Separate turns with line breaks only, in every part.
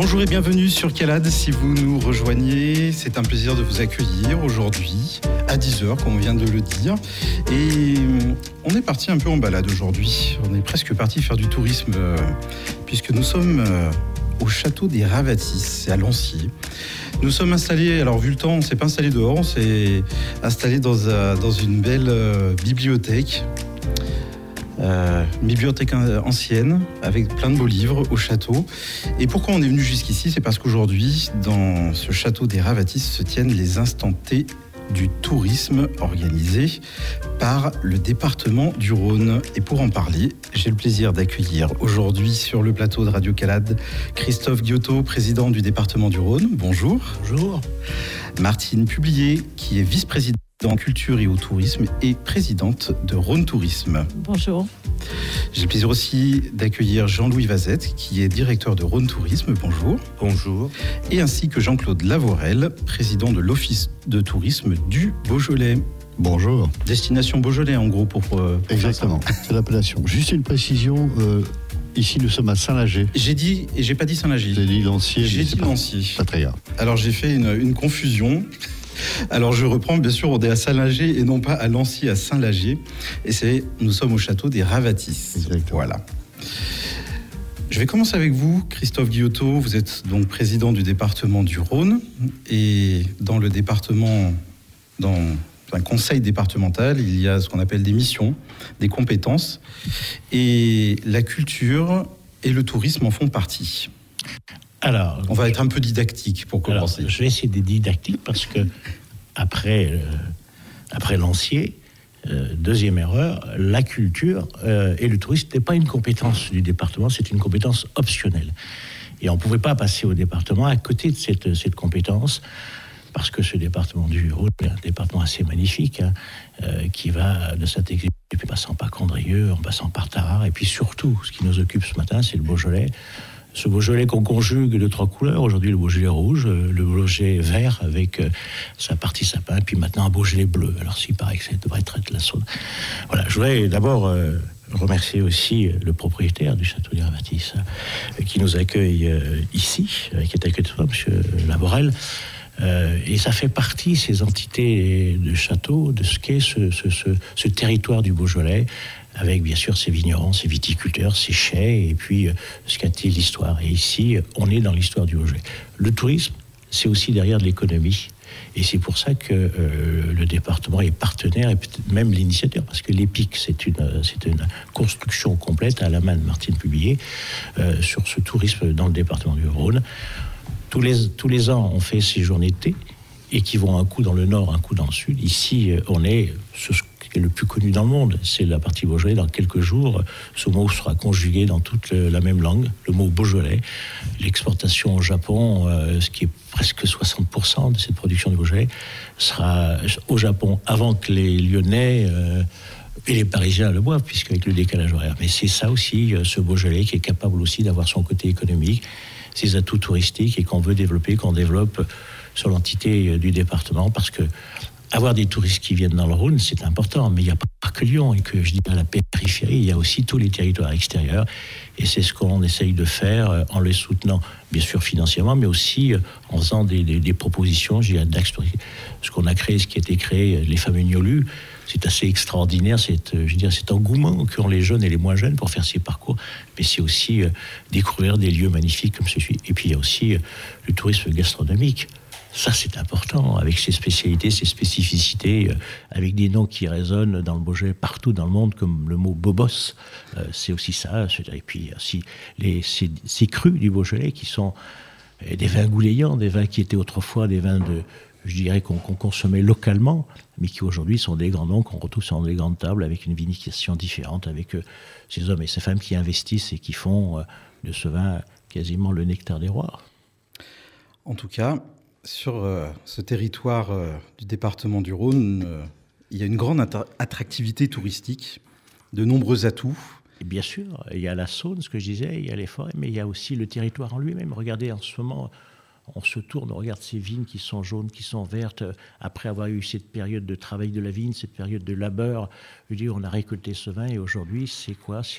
Bonjour et bienvenue sur Calade. Si vous nous rejoignez, c'est un plaisir de vous accueillir aujourd'hui à 10h, comme on vient de le dire. Et on est parti un peu en balade aujourd'hui. On est presque parti faire du tourisme puisque nous sommes au château des Ravatis, c'est à Lancier. Nous sommes installés, alors vu le temps, on ne s'est pas installé dehors, on s'est installé dans une belle bibliothèque. Une bibliothèque ancienne avec plein de beaux livres au château. Et pourquoi on est venu jusqu'ici? C'est parce qu'aujourd'hui, dans ce château des Ravatis, se tiennent les instants T du tourisme organisé par le département du Rhône. Et pour en parler, j'ai le plaisir d'accueillir aujourd'hui sur le plateau de Radio Calade Christophe Guiotto, président du département du Rhône. Bonjour.
Bonjour.
Martine Publier, qui est vice-présidente en culture et au tourisme et présidente de Rhône Tourisme.
Bonjour.
J'ai le plaisir aussi d'accueillir Jean-Louis Vazette, qui est directeur de Rhône Tourisme. Bonjour.
Bonjour.
Et ainsi que Jean-Claude Lavorel, président de l'Office de tourisme du Beaujolais.
Bonjour.
Destination Beaujolais, en gros, pour
exactement, c'est l'appellation. Juste une précision, ici nous sommes à Saint-Lager.
J'ai dit, et j'ai pas dit Saint-Lager.
J'ai dit Lancier.
J'ai dit Lancier.
Pas très grave.
Alors j'ai fait une confusion. Alors je reprends, bien sûr, on est à Saint-Lager et non pas à Lancier, à Saint-Lager. Et nous sommes au château des Ravatis.
Exactement.
Voilà. Je vais commencer avec vous, Christophe Guiotto. Vous êtes donc président du département du Rhône. Et dans le département, dans un conseil départemental, il y a ce qu'on appelle des missions, des compétences. Et la culture et le tourisme en font partie.
Alors,
on va être un peu didactique pour commencer.
Alors, je vais essayer d'être didactique parce que après Lancier, deuxième erreur, la culture et le tourisme n'est pas une compétence du département, c'est une compétence optionnelle. Et on ne pouvait pas passer au département à côté de cette compétence parce que ce département du Rhône est un département assez magnifique qui va de Saint-Exupéry en passant par Condrieu, en passant par Tarare, et puis surtout, ce qui nous occupe ce matin, c'est le Beaujolais. Ce Beaujolais qu'on conjugue de trois couleurs. Aujourd'hui, le Beaujolais rouge, le Beaujolais vert avec sa partie sapin, puis maintenant un Beaujolais bleu. Alors, s'il paraît que ça devrait être la Saône. Voilà, je voudrais d'abord remercier aussi le propriétaire du château des Ravatis qui nous accueille ici, qui est accueilli par M. Lavorel. Et ça fait partie, ces entités de château, de ce qu'est ce territoire du Beaujolais, avec bien sûr ses vignerons, ses viticulteurs, ses chais, et puis ce qu'a été l'histoire. Et ici, on est dans l'histoire du Beaujolais. Le tourisme, c'est aussi derrière de l'économie. Et c'est pour ça que le département est partenaire, et peut-être même l'initiateur, parce que l'EPIC, c'est une construction complète à la main de Martine Publier sur ce tourisme dans le département du Rhône. Tous les ans, on fait ces journées de thé, et qui vont un coup dans le nord, un coup dans le sud. Ici, on est ce qui est le plus connu dans le monde, c'est la partie Beaujolais. Dans quelques jours, ce mot sera conjugué dans toute la même langue, le mot Beaujolais. L'exportation au Japon, ce qui est presque 60% de cette production de Beaujolais, sera au Japon avant que les Lyonnais et les Parisiens le boivent, puisqu'avec le décalage horaire. Mais c'est ça aussi, ce Beaujolais, qui est capable aussi d'avoir son côté économique, ses atouts touristiques, et qu'on veut développer, qu'on développe sur l'entité du département, parce que avoir des touristes qui viennent dans le Rhône, c'est important, mais il n'y a pas que Lyon, et que je dis à la périphérie, il y a aussi tous les territoires extérieurs, et c'est ce qu'on essaye de faire en les soutenant, bien sûr financièrement, mais aussi en faisant des propositions. J'ai un d'axe, ce qu'on a créé, ce qui a été créé, les fameux Gnolus, c'est assez extraordinaire, cet engouement qu'ont les jeunes et les moins jeunes pour faire ces parcours, mais c'est aussi découvrir des lieux magnifiques comme celui-ci. Et puis il y a aussi le tourisme gastronomique. Ça, c'est important, avec ses spécialités, ses spécificités, avec des noms qui résonnent dans le Beaujolais partout dans le monde, comme le mot Bobos. C'est aussi ça. Et puis aussi ces crus du Beaujolais qui sont des vins goulayants, des vins qui étaient autrefois des vins je dirais qu'on consommait localement, mais qui aujourd'hui sont des grands noms qu'on retrouve sur des grandes tables avec une vinification différente, avec ces hommes et ces femmes qui investissent et qui font de ce vin quasiment le nectar des rois.
En tout cas, sur ce territoire du département du Rhône, il y a une grande attractivité touristique, de nombreux atouts.
Et bien sûr, il y a la Saône, ce que je disais, il y a les forêts, mais il y a aussi le territoire en lui-même. Regardez, en ce moment, on se tourne, on regarde ces vignes qui sont jaunes, qui sont vertes, après avoir eu cette période de travail de la vigne, cette période de labeur. Je veux dire, on a récolté ce vin, et aujourd'hui, c'est quoi ?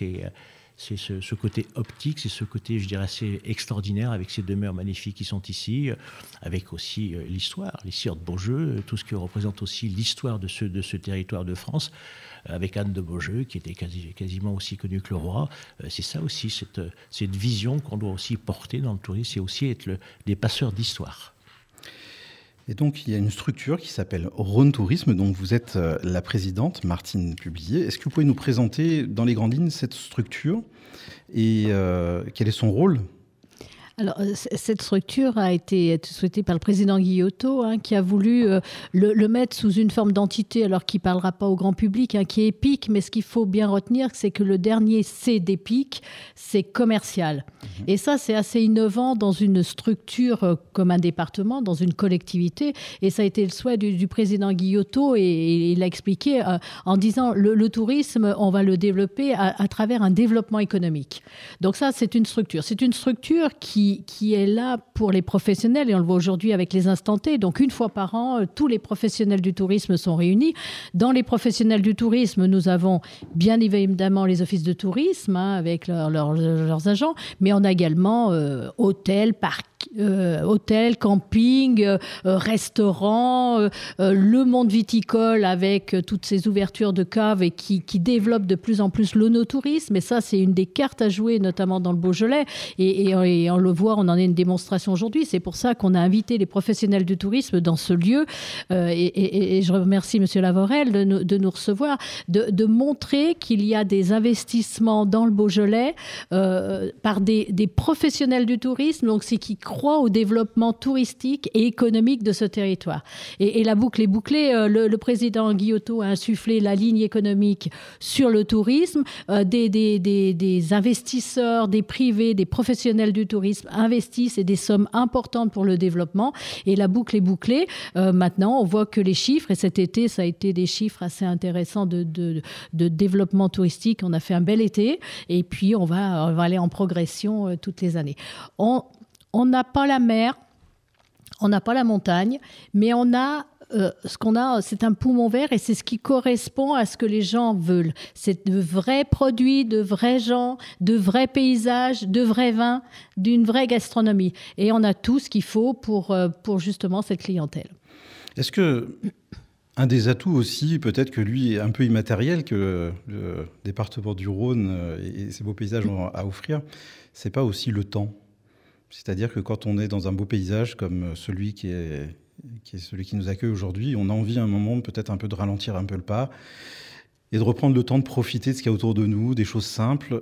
C'est ce côté optique, c'est ce côté, je dirais, assez extraordinaire avec ces demeures magnifiques qui sont ici, avec aussi l'histoire de Beaujeu, tout ce qui représente aussi l'histoire de ce territoire de France, avec Anne de Beaujeu, qui était quasiment aussi connue que le roi. C'est ça aussi, cette vision qu'on doit aussi porter dans le tourisme, c'est aussi être des passeurs d'histoire.
Et donc, il y a une structure qui s'appelle Rhône Tourisme, dont vous êtes la présidente, Martine Publier. Est-ce que vous pouvez nous présenter dans les grandes lignes cette structure et quel est son rôle ?
Alors, cette structure a été souhaitée par le président Guillotot, qui a voulu le mettre sous une forme d'entité, alors qu'il ne parlera pas au grand public, qui est EPIC. Mais ce qu'il faut bien retenir, c'est que le dernier C d'EPIC, c'est commercial. Et ça, c'est assez innovant dans une structure comme un département, dans une collectivité. Et ça a été le souhait du président Guillotot, et il l'a expliqué en disant le tourisme, on va le développer à travers un développement économique. Donc ça, c'est une structure. C'est une structure qui est là pour les professionnels, et on le voit aujourd'hui avec les instants T. Donc, une fois par an, tous les professionnels du tourisme sont réunis. Dans les professionnels du tourisme, nous avons bien évidemment les offices de tourisme, avec leurs agents, mais on a également hôtels, parcs, hôtels, camping, restaurants, le monde viticole avec toutes ces ouvertures de caves et qui développe de plus en plus l'onotourisme. Et ça, c'est une des cartes à jouer, notamment dans le Beaujolais. Et on le voit, on en a une démonstration aujourd'hui. C'est pour ça qu'on a invité les professionnels du tourisme dans ce lieu. Et je remercie M. Lavorel de nous recevoir, de montrer qu'il y a des investissements dans le Beaujolais par des professionnels du tourisme, donc c'est qui croient au développement touristique et économique de ce territoire. Et la boucle est bouclée. Le président Guillotot a insufflé la ligne économique sur le tourisme. Des investisseurs, des privés, des professionnels du tourisme investissent, et des sommes importantes pour le développement. Et la boucle est bouclée. Maintenant, on voit que les chiffres, et cet été, ça a été des chiffres assez intéressants de développement touristique. On a fait un bel été. Et puis, on va aller en progression toutes les années. On n'a pas la mer, on n'a pas la montagne, mais on a ce qu'on a, c'est un poumon vert, et c'est ce qui correspond à ce que les gens veulent. C'est de vrais produits, de vrais gens, de vrais paysages, de vrais vins, d'une vraie gastronomie. Et on a tout ce qu'il faut pour justement cette clientèle.
Est-ce que un des atouts aussi, peut-être que lui est un peu immatériel, que le département du Rhône et ses beaux paysages ont à offrir, c'est pas aussi le temps ? C'est-à-dire que quand on est dans un beau paysage comme celui qui est celui qui nous accueille aujourd'hui, on a envie à un moment peut-être un peu de ralentir un peu le pas et de reprendre le temps de profiter de ce qu'il y a autour de nous, des choses simples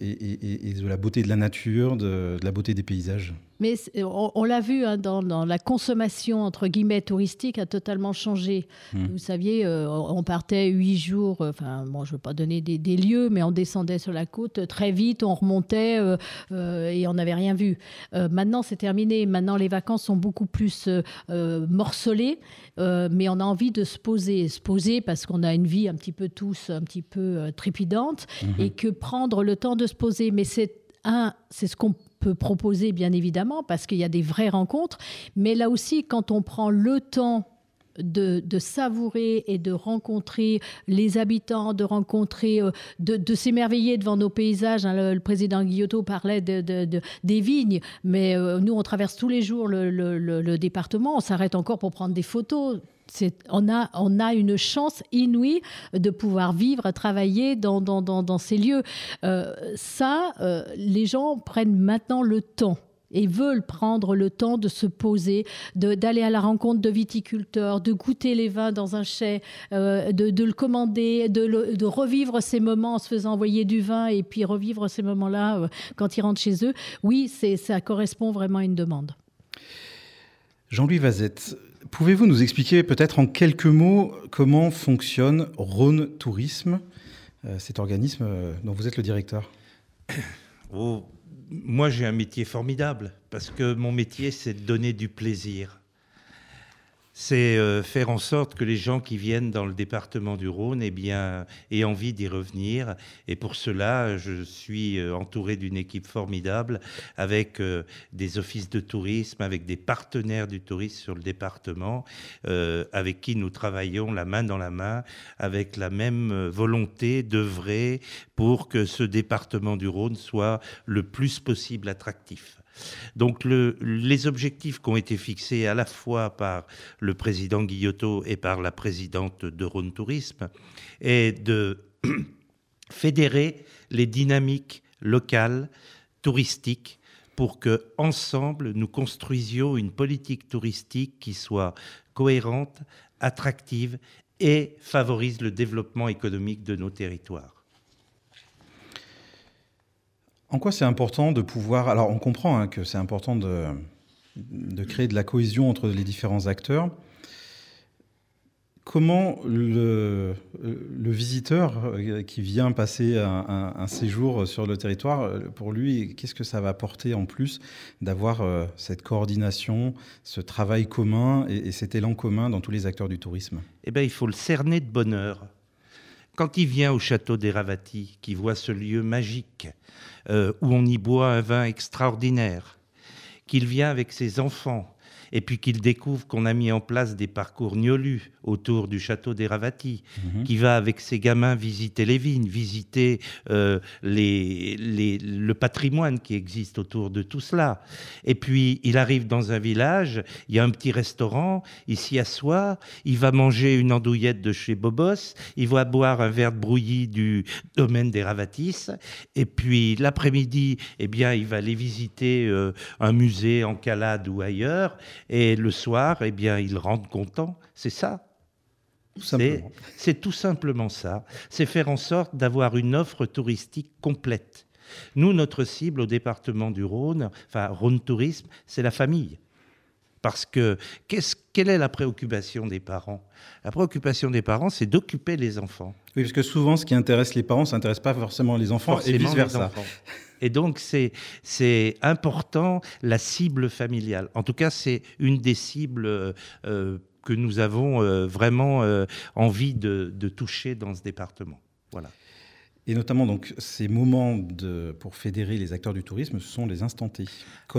et de la beauté de la nature, de la beauté des paysages.
Mais on l'a vu, dans la consommation, entre guillemets, touristique a totalement changé. Vous saviez, on partait 8 jours, je ne veux pas donner des lieux, mais on descendait sur la côte très vite, on remontait et on n'avait rien vu. Maintenant, c'est terminé. Maintenant, les vacances sont beaucoup plus morcelées, mais on a envie de se poser parce qu'on a une vie un petit peu tous, un petit peu trépidante, et que prendre le temps de se poser. Mais c'est ce qu'on peut proposer, bien évidemment, parce qu'il y a des vraies rencontres. Mais là aussi, quand on prend le temps de savourer et de rencontrer les habitants, de rencontrer, de s'émerveiller devant nos paysages. Le président Guillotot parlait des vignes, mais nous, on traverse tous les jours le département. On s'arrête encore pour prendre des photos. On a une chance inouïe de pouvoir vivre, travailler dans ces lieux. Les gens prennent maintenant le temps et veulent prendre le temps de se poser, d'aller à la rencontre de viticulteurs, de goûter les vins dans un chai, de le commander, de revivre ces moments en se faisant envoyer du vin, et puis revivre ces moments-là quand ils rentrent chez eux. Oui, ça correspond vraiment à une demande.
Jean-Louis Vazette, pouvez-vous nous expliquer peut-être en quelques mots comment fonctionne Rhône Tourisme, cet organisme dont vous êtes le directeur ?
Moi, j'ai un métier formidable, parce que mon métier, c'est de donner du plaisir. C'est faire en sorte que les gens qui viennent dans le département du Rhône aient envie d'y revenir. Et pour cela, je suis entouré d'une équipe formidable avec des offices de tourisme, avec des partenaires du tourisme sur le département, avec qui nous travaillons la main dans la main, avec la même volonté d'œuvrer pour que ce département du Rhône soit le plus possible attractif. Donc les objectifs qui ont été fixés à la fois par le président Guillotot et par la présidente de Rhône Tourisme est de fédérer les dynamiques locales, touristiques, pour que ensemble nous construisions une politique touristique qui soit cohérente, attractive et favorise le développement économique de nos territoires.
En quoi c'est important de pouvoir... Alors, on comprend que c'est important de créer de la cohésion entre les différents acteurs. Comment le visiteur qui vient passer un séjour sur le territoire, pour lui, qu'est-ce que ça va apporter en plus d'avoir cette coordination, ce travail commun et cet élan commun dans tous les acteurs du tourisme ?
Eh bien, il faut le cerner de bonne heure. Quand il vient au château des Ravati, qui voit ce lieu magique, où on y boit un vin extraordinaire, qu'il vient avec ses enfants, et puis qu'il découvre qu'on a mis en place des parcours gnolus autour du château des Ravati, qui va avec ses gamins visiter les vignes, visiter le patrimoine qui existe autour de tout cela. Et puis, il arrive dans un village, il y a un petit restaurant, il s'y assoit, il va manger une andouillette de chez Bobos, il va boire un verre de brouillis du domaine des Ravatis, et puis l'après-midi, eh bien, il va aller visiter un musée en Calade ou ailleurs, et le soir, eh bien, il rentre content. C'est ça. C'est tout simplement ça. C'est faire en sorte d'avoir une offre touristique complète. Nous, notre cible au département du Rhône, enfin Rhône Tourisme, c'est la famille. Parce que quelle est la préoccupation des parents ? La préoccupation des parents, c'est d'occuper les enfants.
Oui, parce que souvent, ce qui intéresse les parents, ça n'intéresse pas forcément les enfants et vice-versa.
Et donc, c'est important, la cible familiale. En tout cas, c'est une des cibles que nous avons vraiment envie de toucher dans ce département. Voilà.
Et notamment, donc, ces moments pour fédérer les acteurs du tourisme, ce sont les instants T.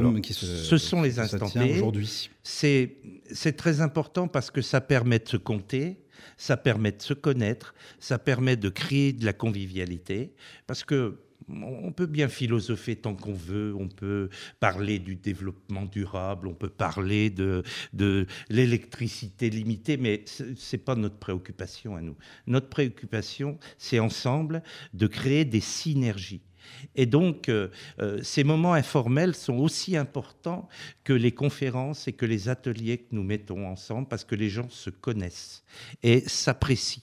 Ce sont les instants T.
Aujourd'hui.
C'est très important parce que ça permet de se compter, ça permet de se connaître, ça permet de créer de la convivialité. Parce que on peut bien philosopher tant qu'on veut, on peut parler du développement durable, on peut parler de l'électricité limitée, mais ce n'est pas notre préoccupation à nous. Notre préoccupation, c'est ensemble de créer des synergies. Et donc, ces moments informels sont aussi importants que les conférences et que les ateliers que nous mettons ensemble, parce que les gens se connaissent et s'apprécient.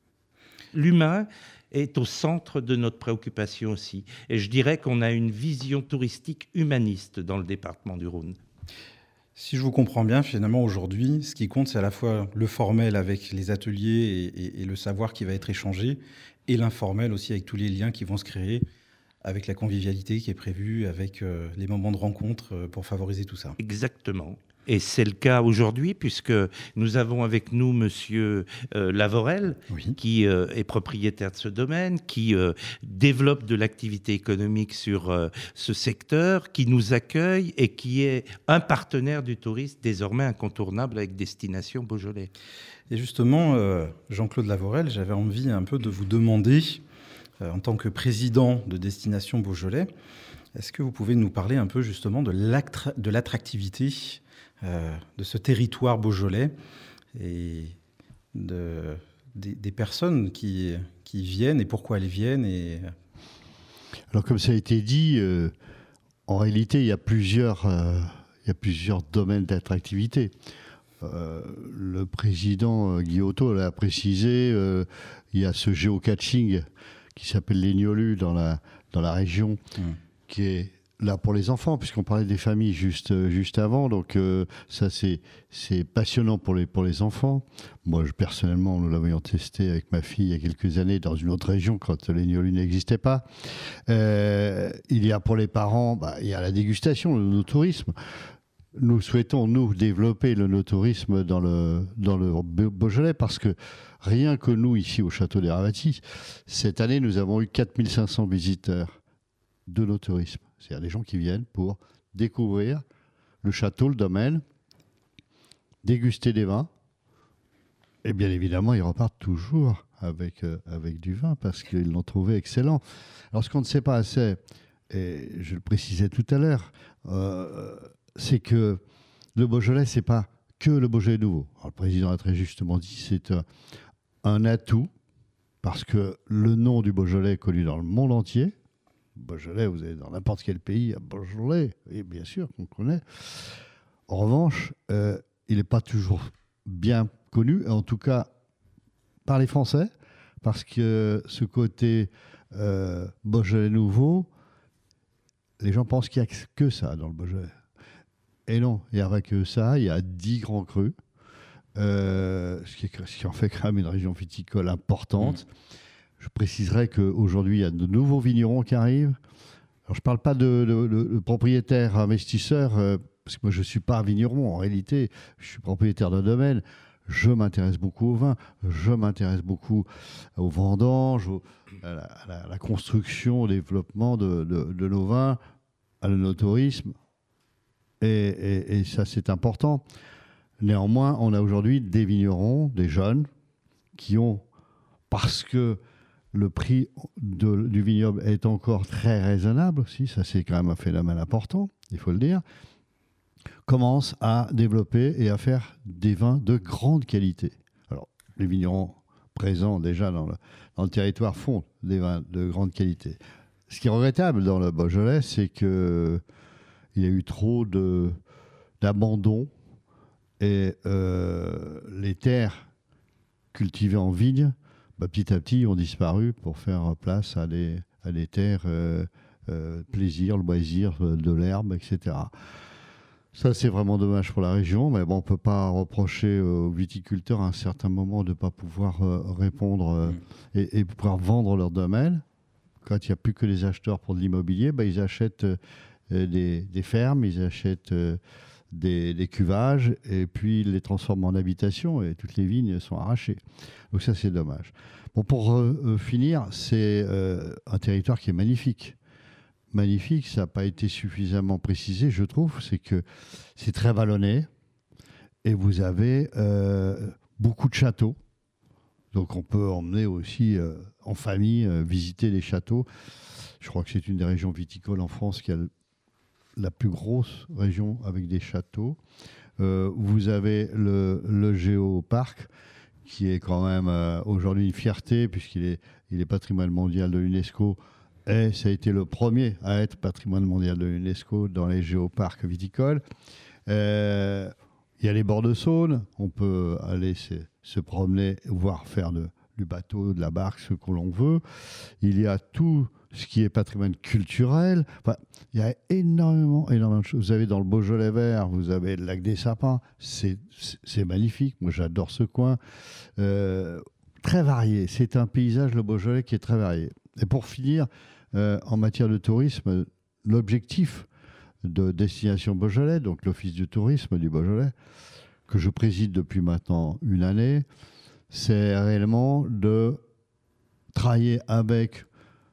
L'humain est au centre de notre préoccupation aussi. Et je dirais qu'on a une vision touristique humaniste dans le département du Rhône.
Si je vous comprends bien, finalement, aujourd'hui, ce qui compte, c'est à la fois le formel avec les ateliers et le savoir qui va être échangé, et l'informel aussi avec tous les liens qui vont se créer, avec la convivialité qui est prévue, avec les moments de rencontre pour favoriser tout ça.
Exactement. Et c'est le cas aujourd'hui, puisque nous avons avec nous Monsieur Lavorel, oui, qui est propriétaire de ce domaine, qui développe de l'activité économique sur ce secteur, qui nous accueille et qui est un partenaire du tourisme désormais incontournable avec Destination Beaujolais.
Et justement, Jean-Claude Lavorel, j'avais envie un peu de vous demander, en tant que président de Destination Beaujolais, est-ce que vous pouvez nous parler un peu justement de l'attractivité de ce territoire beaujolais et des personnes qui viennent et pourquoi elles viennent
Alors, comme ça a été dit, en réalité, il y a plusieurs domaines d'attractivité. Le président Guillotot l'a précisé, il y a ce géocaching qui s'appelle les gnolus dans la région, qui est là pour les enfants, puisqu'on parlait des familles juste avant. Donc ça, c'est passionnant pour les enfants. Moi, personnellement, nous l'avons testé avec ma fille il y a quelques années dans une autre région quand les gnolus n'existaient pas. Il y a pour les parents, il y a la dégustation, le tourisme. nous souhaitons, nous, développer le no-tourisme dans le Beaujolais, parce que rien que nous, ici au Château des Ravati, cette année, nous avons eu 4500 visiteurs de no-tourisme. C'est-à-dire des gens qui viennent pour découvrir le château, le domaine, déguster des vins, et bien évidemment, ils repartent toujours avec du vin, parce qu'ils l'ont trouvé excellent. Alors, ce qu'on ne sait pas assez, et je le précisais tout à l'heure, c'est que le Beaujolais, c'est pas que le Beaujolais nouveau. Alors, le président a très justement dit, c'est un atout, parce que le nom du Beaujolais est connu dans le monde entier. Beaujolais, vous allez dans n'importe quel pays, à Beaujolais, et bien sûr qu'on connaît. En revanche, il n'est pas toujours bien connu, en tout cas par les Français, parce que ce côté Beaujolais nouveau, les gens pensent qu'il n'y a que ça dans le Beaujolais. Et non, il n'y a pas que ça, il y a 10 grands crus, ce qui en fait quand même une région viticole importante. Je préciserai qu'aujourd'hui, il y a de nouveaux vignerons qui arrivent. Alors, je ne parle pas de propriétaires investisseurs, parce que moi, je ne suis pas vigneron. En réalité, je suis propriétaire d'un domaine. Je m'intéresse beaucoup au vin, je m'intéresse beaucoup aux vendanges, à la construction, au développement de nos vins, à l'œnotourisme. Et ça, c'est important. Néanmoins, on a aujourd'hui des vignerons, des jeunes, qui ont, parce que le prix du vignoble est encore très raisonnable aussi, ça c'est quand même un phénomène important, il faut le dire, commencent à développer et à faire des vins de grande qualité. Alors, les vignerons présents déjà dans le territoire font des vins de grande qualité. Ce qui est regrettable dans le Beaujolais, c'est qu'il y a eu trop d'abandon et les terres cultivées en vigne, petit à petit, ont disparu pour faire place à des terres plaisir, loisir, de l'herbe, etc. Ça, c'est vraiment dommage pour la région, mais bon, on ne peut pas reprocher aux viticulteurs à un certain moment de ne pas pouvoir répondre et pouvoir vendre leur domaine. Quand il n'y a plus que les acheteurs pour de l'immobilier, ils achètent des fermes, ils achètent des cuvages, et puis ils les transforment en habitation, et toutes les vignes sont arrachées. Donc ça, c'est dommage. Bon, pour finir, c'est un territoire qui est magnifique. Magnifique, ça n'a pas été suffisamment précisé, je trouve, c'est que c'est très vallonné et vous avez beaucoup de châteaux. Donc on peut emmener aussi en famille visiter les châteaux. Je crois que c'est une des régions viticoles en France qui a la plus grosse région avec des châteaux. Vous avez le Géoparc, qui est quand même aujourd'hui une fierté, puisqu'il est patrimoine mondial de l'UNESCO. Et ça a été le premier à être patrimoine mondial de l'UNESCO dans les géoparcs viticoles. Il y a les bords de Saône, on peut aller se promener, voire faire du bateau, de la barque, ce que l'on veut. Il y a tout ce qui est patrimoine culturel. Enfin, il y a énormément de choses. Vous avez dans le Beaujolais vert, vous avez le lac des Sapins, c'est magnifique. Moi, j'adore ce coin. Très varié. C'est un paysage, le Beaujolais, qui est très varié. Et pour finir, en matière de tourisme, l'objectif de Destination Beaujolais, donc l'Office du tourisme du Beaujolais, que je préside depuis maintenant une année, c'est réellement de travailler avec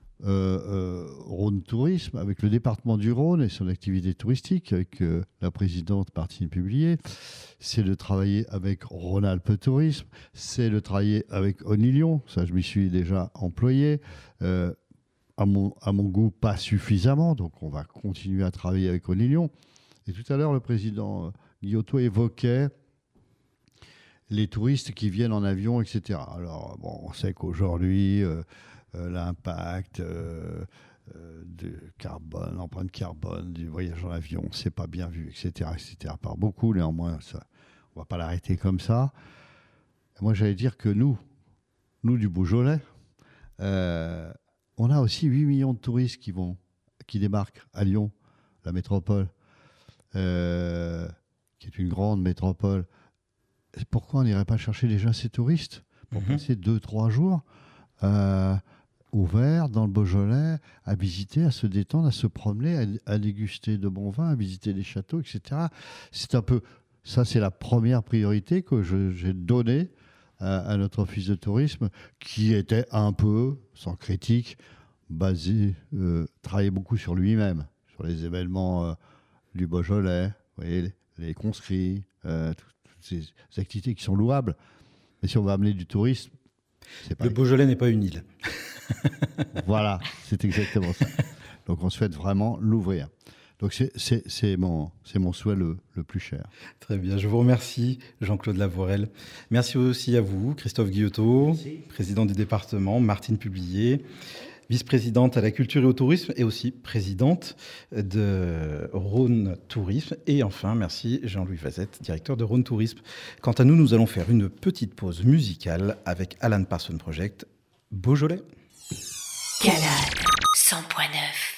Rhône Tourisme, avec le département du Rhône et son activité touristique, avec la présidente Martine Publier. C'est de travailler avec Rhône-Alpes Tourisme, c'est de travailler avec Onilion, ça je m'y suis déjà employé, à mon goût pas suffisamment, donc on va continuer à travailler avec Onilion. Et tout à l'heure, le président Guillotot évoquait les touristes qui viennent en avion, etc. Alors, bon, on sait qu'aujourd'hui, l'impact de carbone, l'empreinte carbone du voyage en avion, c'est pas bien vu, etc., par beaucoup. Néanmoins, ça, on va pas l'arrêter comme ça. Et moi, j'allais dire que nous du Beaujolais, on a aussi 8 millions de touristes qui débarquent à Lyon, la métropole, qui est une grande métropole. Pourquoi on n'irait pas chercher déjà ces touristes pour passer 2-3 jours ouvert dans le Beaujolais, à visiter, à se détendre, à se promener, à déguster de bons vins, à visiter des châteaux, etc. C'est un peu, ça c'est la première priorité que j'ai donnée à notre office de tourisme, qui était un peu, sans critique, basé, travaillait beaucoup sur lui-même, sur les événements du Beaujolais, vous voyez, les conscrits, toutes ces activités qui sont louables. Mais si on veut amener du tourisme, c'est pas...
Le Beaujolais n'est pas une île.
Voilà, c'est exactement ça. Donc on souhaite vraiment l'ouvrir. Donc c'est mon souhait le plus cher.
Très bien, je vous remercie Jean-Claude Lavorel. Merci aussi à vous, Christophe Guillotot, président du département, Martine Publier, vice-présidente à la culture et au tourisme et aussi présidente de Rhône Tourisme. Et enfin, merci Jean-Louis Vazette, directeur de Rhône Tourisme. Quant à nous, nous allons faire une petite pause musicale avec Alan Parsons Project, Beaujolais.
Canal 100.9.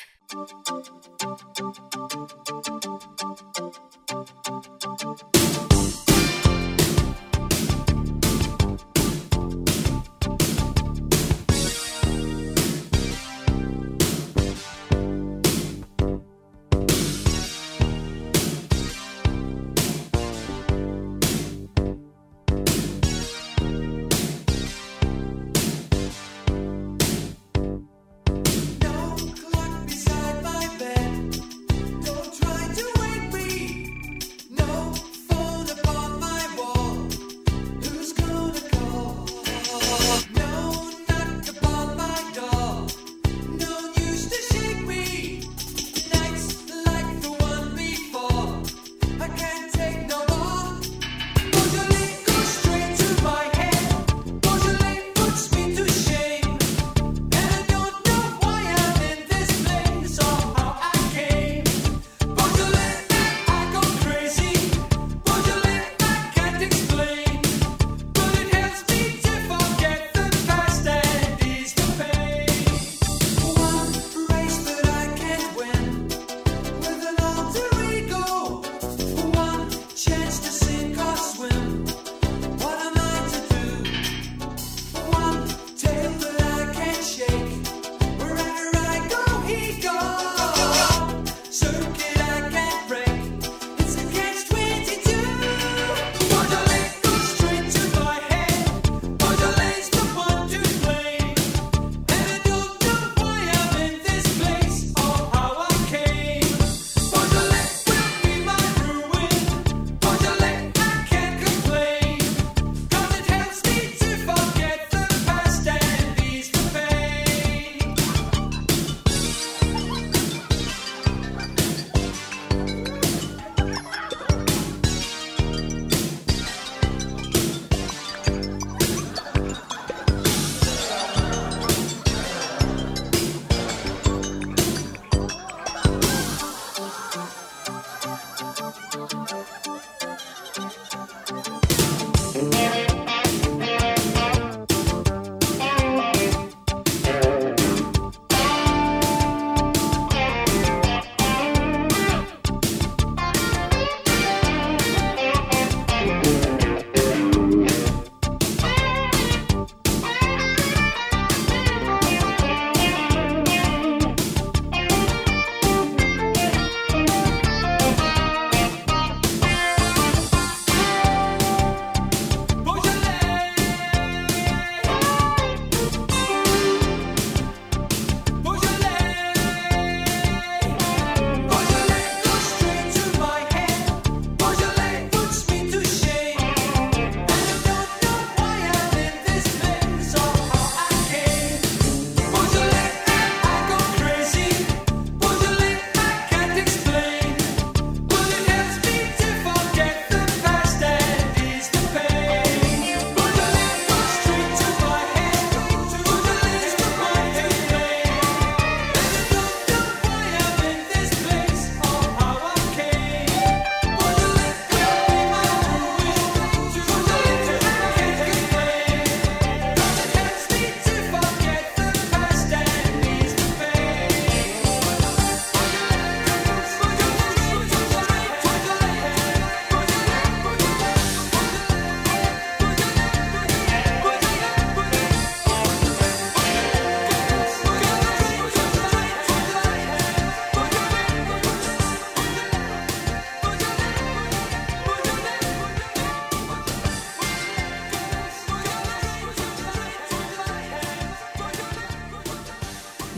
Beaujolais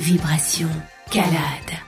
Vibration Calade.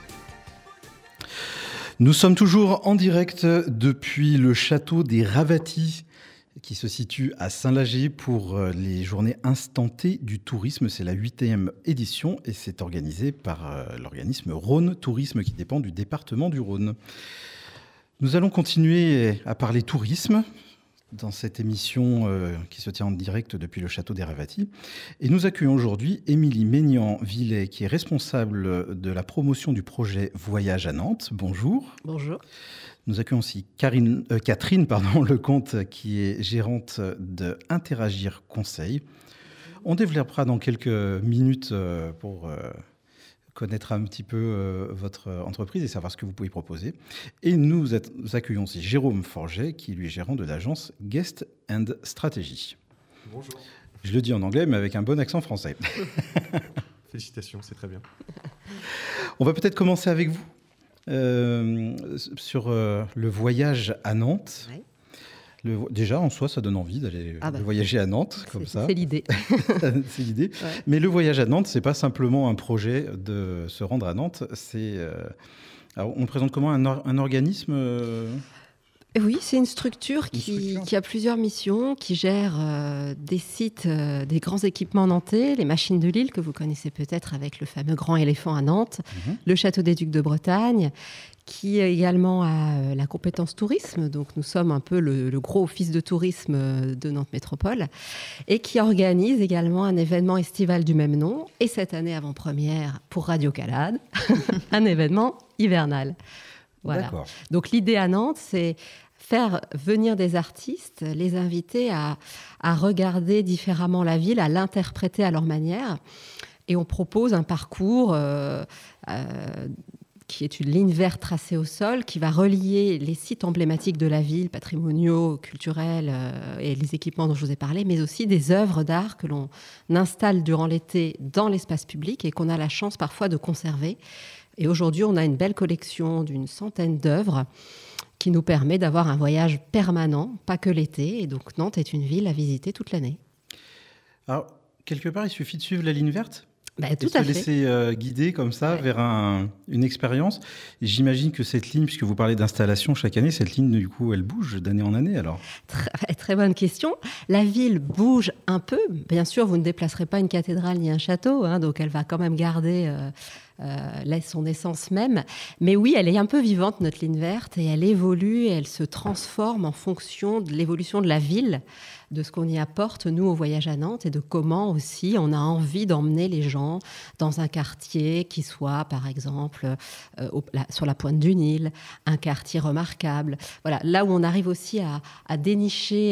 Nous sommes toujours en direct depuis le château des Ravati, qui se situe à Saint-Lager pour les journées instantées du tourisme. C'est la 8e édition et c'est organisé par l'organisme Rhône Tourisme qui dépend du département du Rhône. Nous allons continuer à parler tourisme dans cette émission qui se tient en direct depuis le château des Ravati. Et nous accueillons aujourd'hui Émilie Maignan-Villet qui est responsable de la promotion du projet Voyage à Nantes. Bonjour.
Bonjour.
Nous accueillons aussi Catherine Lecomte, qui est gérante de Interagir Conseil. On développera dans quelques minutes pour connaître un petit peu votre entreprise et savoir ce que vous pouvez proposer. Et nous accueillons aussi Jérôme Forget, qui lui est gérant de l'agence Guest and Strategy.
Bonjour.
Je le dis en anglais, mais avec un bon accent français.
Félicitations, c'est très bien.
On va peut-être commencer avec vous. Sur le voyage à Nantes. Oui. Déjà, en soi, ça donne envie d'aller voyager à Nantes, comme ça.
C'est l'idée.
C'est l'idée. Ouais. Mais le voyage à Nantes, c'est pas simplement un projet de se rendre à Nantes. Alors, on présente comment un organisme
Oui, c'est une structure qui a plusieurs missions, qui gère des sites, des grands équipements nantais, les machines de Lille, que vous connaissez peut-être avec le fameux Grand Éléphant à Nantes, le Château des Ducs de Bretagne, qui également a la compétence tourisme, donc nous sommes un peu le gros office de tourisme de Nantes Métropole, et qui organise également un événement estival du même nom, et cette année avant-première pour Radio Calade, un événement hivernal. Voilà.
D'accord.
Donc l'idée à Nantes, c'est faire venir des artistes, les inviter à regarder différemment la ville, à l'interpréter à leur manière. Et on propose un parcours qui est une ligne verte tracée au sol, qui va relier les sites emblématiques de la ville, patrimoniaux, culturels et les équipements dont je vous ai parlé, mais aussi des œuvres d'art que l'on installe durant l'été dans l'espace public et qu'on a la chance parfois de conserver. Et aujourd'hui, on a une belle collection d'une centaine d'œuvres qui nous permet d'avoir un voyage permanent, pas que l'été. Et donc, Nantes est une ville à visiter toute l'année.
Alors, quelque part, il suffit de suivre la ligne verte ?
Tout à fait.
Se laisser guider comme ça vers une expérience. Et j'imagine que cette ligne, puisque vous parlez d'installation chaque année, cette ligne, du coup, elle bouge d'année en année alors ?
Très bonne question. La ville bouge un peu. Bien sûr, vous ne déplacerez pas une cathédrale ni un château, donc elle va quand même garder son essence même. Mais oui, elle est un peu vivante, notre ligne verte, et elle évolue, et elle se transforme en fonction de l'évolution de la ville, de ce qu'on y apporte, nous, au voyage à Nantes, et de comment aussi on a envie d'emmener les gens dans un quartier qui soit, par exemple, sur la pointe du Nil, un quartier remarquable. Voilà, là où on arrive aussi à dénicher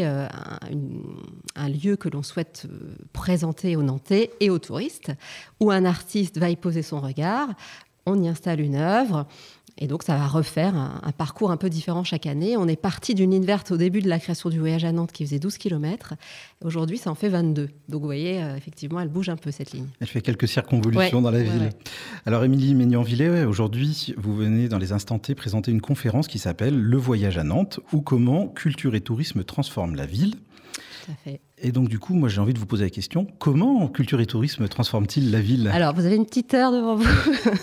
un lieu que l'on souhaite présenter aux Nantais et aux touristes, où un artiste va y poser son regard, on y installe une œuvre. Et donc, ça va refaire un parcours un peu différent chaque année. On est parti d'une ligne verte au début de la création du voyage à Nantes qui faisait 12 km. Aujourd'hui, ça en fait 22. Donc, vous voyez, effectivement, elle bouge un peu, cette ligne.
Elle fait quelques circonvolutions dans la ville. Ouais. Alors, Émilie Maignan-Villet, aujourd'hui, vous venez dans les instants T présenter une conférence qui s'appelle « Le voyage à Nantes » ou « Comment culture et tourisme transforment la ville ».
Tout à fait.
Et donc, du coup, moi, j'ai envie de vous poser la question, comment culture et tourisme transforment-ils la ville ?
Alors, vous avez une petite heure devant vous.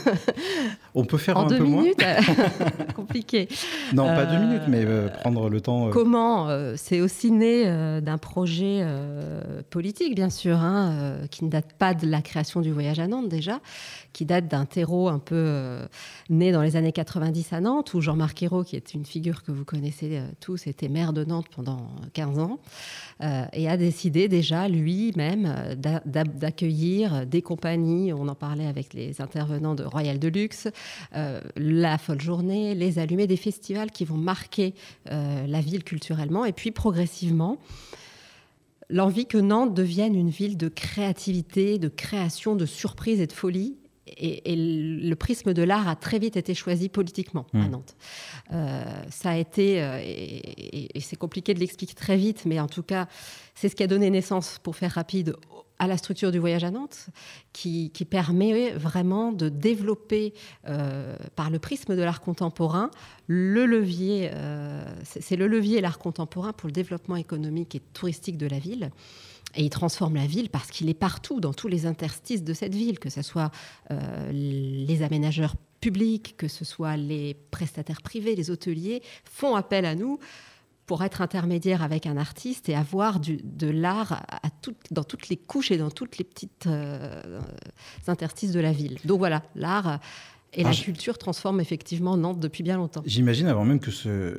On peut faire
en
un
2
peu
minutes, compliqué.
Non, pas 2 minutes, mais prendre le temps.
Comment c'est aussi né d'un projet politique, bien sûr, qui ne date pas de la création du voyage à Nantes déjà, qui date d'un terreau un peu né dans les années 90 à Nantes, où Jean-Marc Ayrault, qui est une figure que vous connaissez tous, était maire de Nantes pendant 15 ans, et a décidé déjà lui-même d'accueillir des compagnies, on en parlait avec les intervenants de Royal Deluxe, la Folle Journée, les Allumés, des festivals qui vont marquer la ville culturellement, et puis progressivement l'envie que Nantes devienne une ville de créativité, de création, de surprise et de folie. Et le prisme de l'art a très vite été choisi politiquement à Nantes. Ça a été, et c'est compliqué de l'expliquer très vite, mais en tout cas, c'est ce qui a donné naissance, pour faire rapide, à la structure du voyage à Nantes, qui permet vraiment de développer, par le prisme de l'art contemporain, le levier, c'est le levier l'art contemporain pour le développement économique et touristique de la ville. Et il transforme la ville parce qu'il est partout, dans tous les interstices de cette ville, que ce soit les aménageurs publics, que ce soit les prestataires privés, les hôteliers, font appel à nous pour être intermédiaire avec un artiste et avoir de l'art dans toutes les couches et dans toutes les petites interstices de la ville. Donc voilà, l'art et la culture transforment effectivement Nantes depuis bien longtemps.
J'imagine, avant même que ce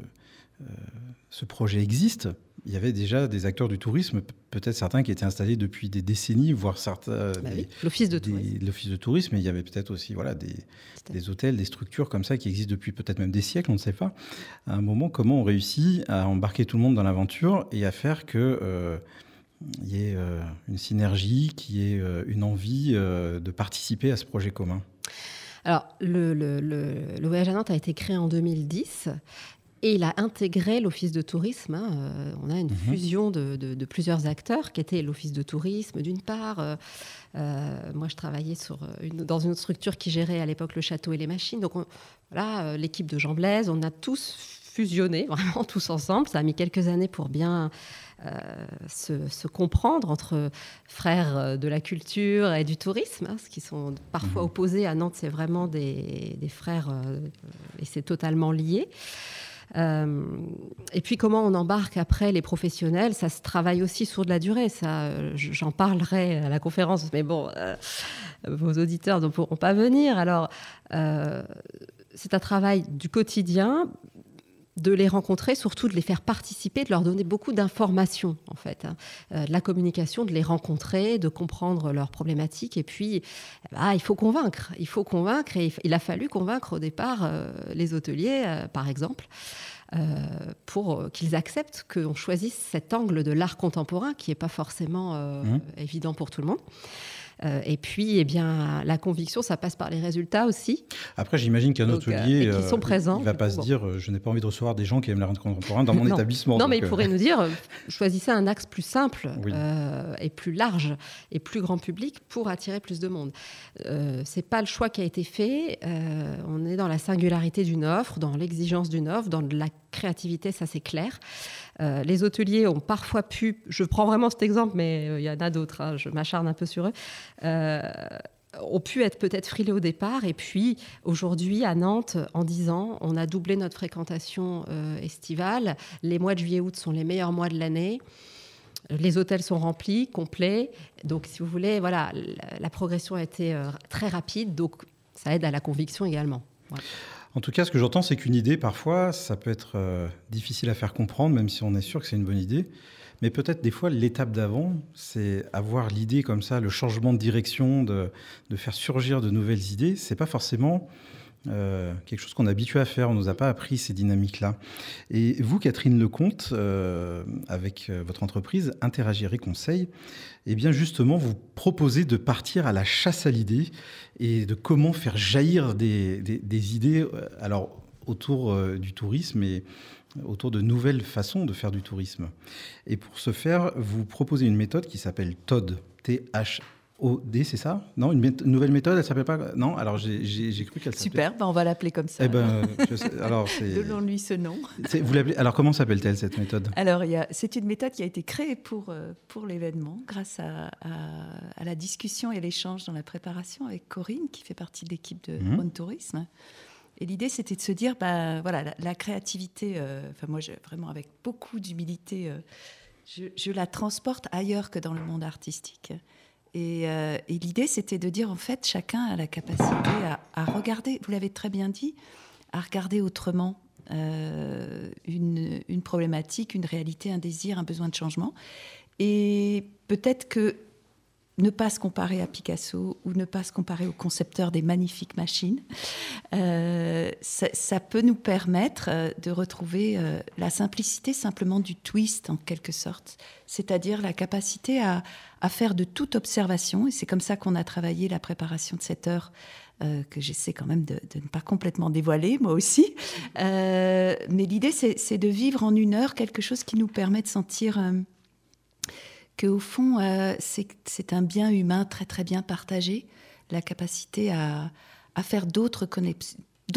projet existe, il y avait déjà des acteurs du tourisme, peut-être certains qui étaient installés depuis des décennies, voire certains...
l'office de tourisme.
L'office de tourisme, et il y avait peut-être aussi des hôtels, des structures comme ça qui existent depuis peut-être même des siècles, on ne sait pas. À un moment, comment on réussit à embarquer tout le monde dans l'aventure et à faire que... il y ait une synergie, qu'il y ait une envie de participer à ce projet commun?
Alors, le Voyage à Nantes a été créé en 2010 et il a intégré l'Office de tourisme. On a une fusion de plusieurs acteurs qui étaient l'Office de tourisme d'une part. Moi, je travaillais dans une autre structure qui gérait à l'époque le château et les machines. Donc, l'équipe de Jean Blaise, on a tous fusionné, vraiment tous ensemble. Ça a mis quelques années pour bien se comprendre entre frères de la culture et du tourisme, ce qui sont parfois opposés. À Nantes, c'est vraiment des frères et c'est totalement lié. Et puis comment on embarque après les professionnels, ça se travaille aussi sur de la durée. Ça, j'en parlerai à la conférence, mais bon, vos auditeurs ne pourront pas venir. Alors, c'est un travail du quotidien, de les rencontrer, surtout de les faire participer, de leur donner beaucoup d'informations, en fait. De la communication, de les rencontrer, de comprendre leurs problématiques. Et puis, il faut convaincre. Il faut convaincre. Et il a fallu convaincre au départ les hôteliers, par exemple, pour qu'ils acceptent qu'on choisisse cet angle de l'art contemporain qui n'est pas forcément évident pour tout le monde. Et puis, eh bien, la conviction, ça passe par les résultats aussi.
Après, j'imagine qu'un hôtelier,
qui sont présents,
il ne va pas se dire je n'ai pas envie de recevoir des gens qui aiment l'art contemporain dans mon établissement.
Non, mais il pourrait nous dire choisissez un axe plus simple et plus large et plus grand public pour attirer plus de monde. Ce n'est pas le choix qui a été fait. On est dans la singularité d'une offre, dans l'exigence d'une offre, dans de la créativité, ça c'est clair. Les hôteliers ont parfois pu, je prends vraiment cet exemple, mais il y en a d'autres, je m'acharne un peu sur eux, ont pu être peut-être frileux au départ. Et puis aujourd'hui, à Nantes, en 10 ans, on a doublé notre fréquentation estivale. Les mois de juillet-août sont les meilleurs mois de l'année. Les hôtels sont remplis, complets. Donc, si vous voulez, voilà, la progression a été très rapide. Donc, ça aide à la conviction également. Voilà.
En tout cas, ce que j'entends, c'est qu'une idée, parfois, ça peut être difficile à faire comprendre, même si on est sûr que c'est une bonne idée. Mais peut-être des fois, l'étape d'avant, c'est avoir l'idée comme ça, le changement de direction, de faire surgir de nouvelles idées. C'est pas forcément quelque chose qu'on est habitué à faire. On nous a pas appris ces dynamiques-là. Et vous, Catherine Lecomte, avec votre entreprise Interagir et Conseil, eh bien justement, vous proposez de partir à la chasse à l'idée et de comment faire jaillir des idées autour du tourisme et autour de nouvelles façons de faire du tourisme. Et pour ce faire, vous proposez une méthode qui s'appelle TOD, T-H-O-D, c'est ça? Non, une nouvelle méthode, elle s'appelle pas? Non, alors j'ai cru qu'elle s'appelait...
Super, on va l'appeler comme ça.
Eh ben, alors
donnons-lui ce nom.
Vous l'appelez... Alors comment s'appelle-t-elle cette méthode?
Alors c'est une méthode qui a été créée pour l'événement grâce à la discussion et l'échange dans la préparation avec Corinne qui fait partie de l'équipe de Rhône Tourisme. Et l'idée, c'était de se dire, voilà, la créativité, moi, vraiment avec beaucoup d'humilité, je la transporte ailleurs que dans le monde artistique. Et l'idée, c'était de dire, en fait, chacun a la capacité à regarder, vous l'avez très bien dit, à regarder autrement une problématique, une réalité, un désir, un besoin de changement. Et peut-être que ne pas se comparer à Picasso ou ne pas se comparer au concepteur des magnifiques machines, ça peut nous permettre de retrouver la simplicité simplement du twist en quelque sorte, c'est-à-dire la capacité à faire de toute observation, et c'est comme ça qu'on a travaillé la préparation de cette heure que j'essaie quand même de ne pas complètement dévoiler, moi aussi. Mais l'idée, c'est de vivre en une heure quelque chose qui nous permet de sentir... qu'au fond, c'est un bien humain très, très bien partagé, la capacité à faire d'autres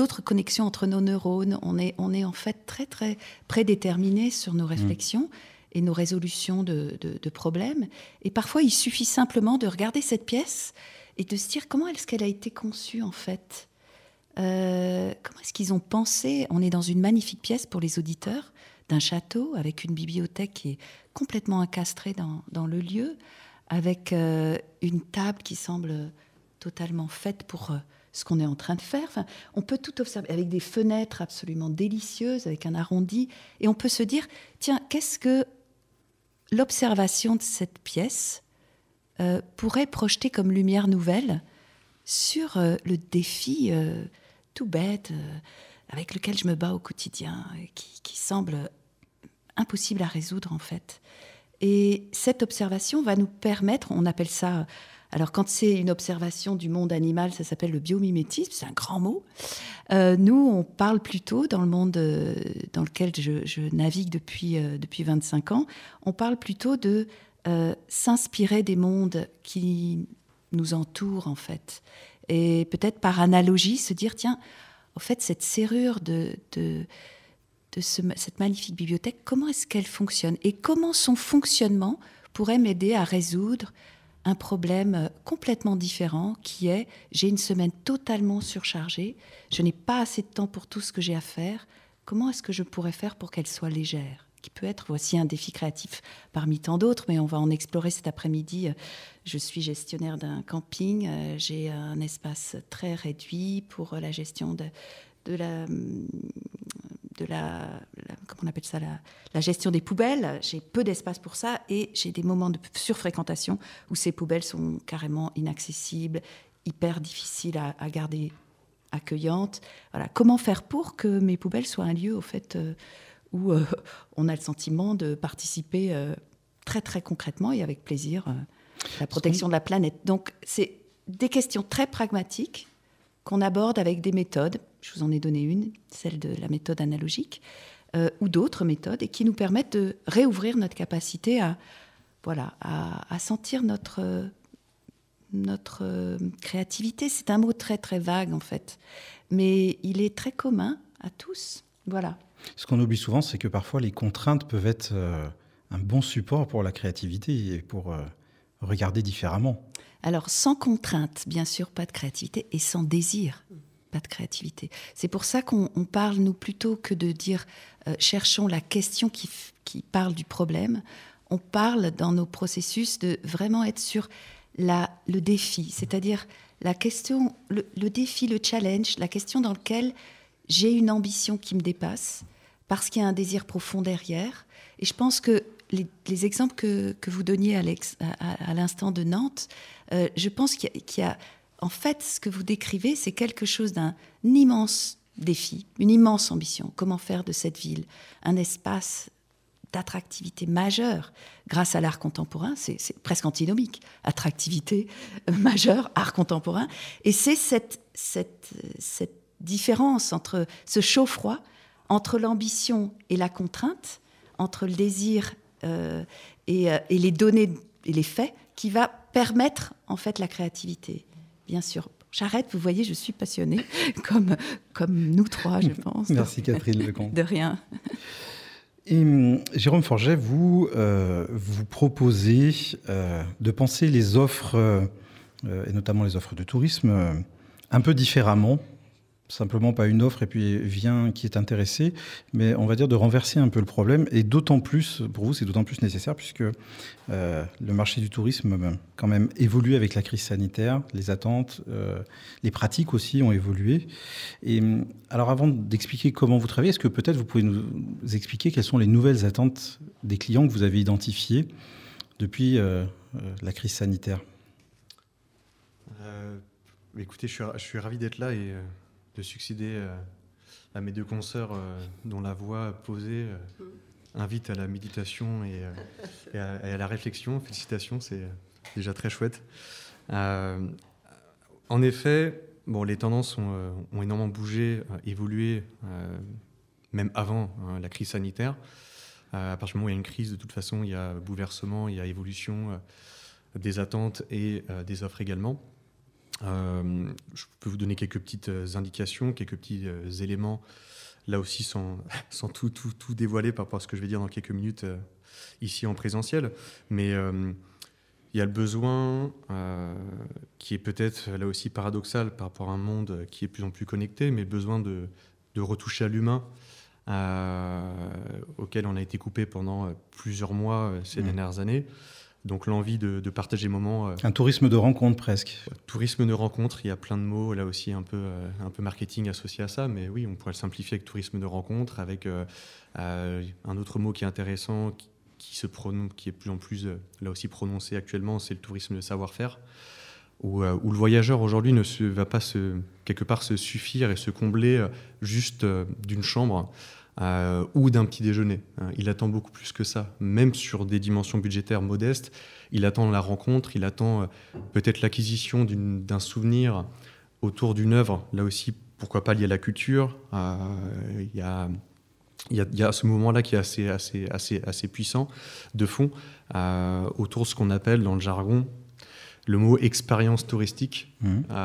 connexions entre nos neurones. On est en fait très, très prédéterminés sur nos réflexions et nos résolutions de problèmes. Et parfois, il suffit simplement de regarder cette pièce et de se dire comment est-ce qu'elle a été conçue en fait. Comment est-ce qu'ils ont pensé? On est dans une magnifique pièce pour les auditeurs d'un château avec une bibliothèque qui est complètement encastrée dans le lieu, avec une table qui semble totalement faite pour ce qu'on est en train de faire. Enfin, on peut tout observer avec des fenêtres absolument délicieuses, avec un arrondi, et on peut se dire, tiens, qu'est-ce que l'observation de cette pièce pourrait projeter comme lumière nouvelle sur le défi tout bête avec lequel je me bats au quotidien, qui semble impossible à résoudre en fait. Et cette observation va nous permettre, on appelle ça, alors quand c'est une observation du monde animal, ça s'appelle le biomimétisme, c'est un grand mot. Nous, on parle plutôt, dans le monde dans lequel je navigue depuis 25 ans, on parle plutôt de s'inspirer des mondes qui nous entourent en fait. Et peut-être par analogie se dire, tiens, en fait, cette serrure cette magnifique bibliothèque, comment est-ce qu'elle fonctionne? Et comment son fonctionnement pourrait m'aider à résoudre un problème complètement différent qui est, j'ai une semaine totalement surchargée, je n'ai pas assez de temps pour tout ce que j'ai à faire, comment est-ce que je pourrais faire pour qu'elle soit légère? Qui peut être, voici un défi créatif parmi tant d'autres, mais on va en explorer cet après-midi. Je suis gestionnaire d'un camping, j'ai un espace très réduit pour la gestion de la comment on appelle ça, la gestion des poubelles. J'ai peu d'espace pour ça et j'ai des moments de surfréquentation où ces poubelles sont carrément inaccessibles, hyper difficiles à garder accueillantes. Voilà. Comment faire pour que mes poubelles soient un lieu, au fait, où on a le sentiment de participer très, très concrètement et avec plaisir à la protection de la planète. Donc, c'est des questions très pragmatiques qu'on aborde avec des méthodes. Je vous en ai donné une, celle de la méthode analogique, ou d'autres méthodes, et qui nous permettent de réouvrir notre capacité à sentir notre créativité. C'est un mot très, très vague, en fait, mais il est très commun à tous. Voilà.
Ce qu'on oublie souvent, c'est que parfois, les contraintes peuvent être un bon support pour la créativité et pour regarder différemment.
Alors, sans contrainte, bien sûr, pas de créativité, et sans désir, pas de créativité. C'est pour ça qu'on parle, nous, plutôt que de dire cherchons la question qui parle du problème, on parle dans nos processus de vraiment être sur le défi, c'est-à-dire la question, le défi, le challenge, la question dans laquelle j'ai une ambition qui me dépasse, parce qu'il y a un désir profond derrière. Et je pense que les exemples que vous donniez, Alex, à l'instant de Nantes, je pense qu'il y a... En fait, ce que vous décrivez, c'est quelque chose d'un immense défi, une immense ambition. Comment faire de cette ville un espace d'attractivité majeure grâce à l'art contemporain? C'est presque antinomique. Attractivité majeure, art contemporain. Et c'est cette différence entre ce chaud-froid, entre l'ambition et la contrainte, entre le désir et les données et les faits, qui va permettre en fait la créativité. Bien sûr. J'arrête, vous voyez, je suis passionnée, comme nous trois, je pense.
Merci Catherine Lecomte.
De rien.
Et Jérôme Forget, vous proposez de penser les offres, et notamment les offres de tourisme, un peu différemment. Simplement pas une offre et puis vient qui est intéressé, mais on va dire de renverser un peu le problème. Et d'autant plus, pour vous, c'est d'autant plus nécessaire puisque le marché du tourisme quand même évolue avec la crise sanitaire, les attentes, les pratiques aussi ont évolué. Et alors avant d'expliquer comment vous travaillez, est-ce que peut-être vous pouvez nous expliquer quelles sont les nouvelles attentes des clients que vous avez identifiées depuis la crise sanitaire?
Écoutez, je suis ravi d'être là et de succéder à mes deux consoeurs dont la voix posée invite à la méditation et à la réflexion. Félicitations, c'est déjà très chouette. En effet, les tendances ont énormément bougé, évolué, même avant la crise sanitaire. À partir du moment où il y a une crise, de toute façon, il y a bouleversement, il y a évolution des attentes et des offres également. Je peux vous donner quelques petites indications, quelques petits éléments là aussi sans tout dévoiler par rapport à ce que je vais dire dans quelques minutes ici en présentiel. Mais il y a le besoin qui est peut-être là aussi paradoxal par rapport à un monde qui est de plus en plus connecté, mais le besoin de retoucher à l'humain auquel on a été coupé pendant plusieurs mois ces dernières années. Donc l'envie de partager des moments...
un tourisme de rencontre presque.
Tourisme de rencontre, il y a plein de mots, là aussi un peu marketing associé à ça, mais oui, on pourrait le simplifier avec tourisme de rencontre, avec un autre mot qui est intéressant, qui est de plus en plus là aussi prononcé actuellement, c'est le tourisme de savoir-faire, où le voyageur aujourd'hui ne va pas quelque part se suffire et se combler juste d'une chambre ou d'un petit déjeuner. Il attend beaucoup plus que ça, même sur des dimensions budgétaires modestes. Il attend la rencontre, il attend peut-être l'acquisition d'un souvenir autour d'une œuvre, là aussi, pourquoi pas lié à la culture. Il y a ce mouvement-là qui est assez puissant, de fond, autour de ce qu'on appelle dans le jargon le mot expérience touristique.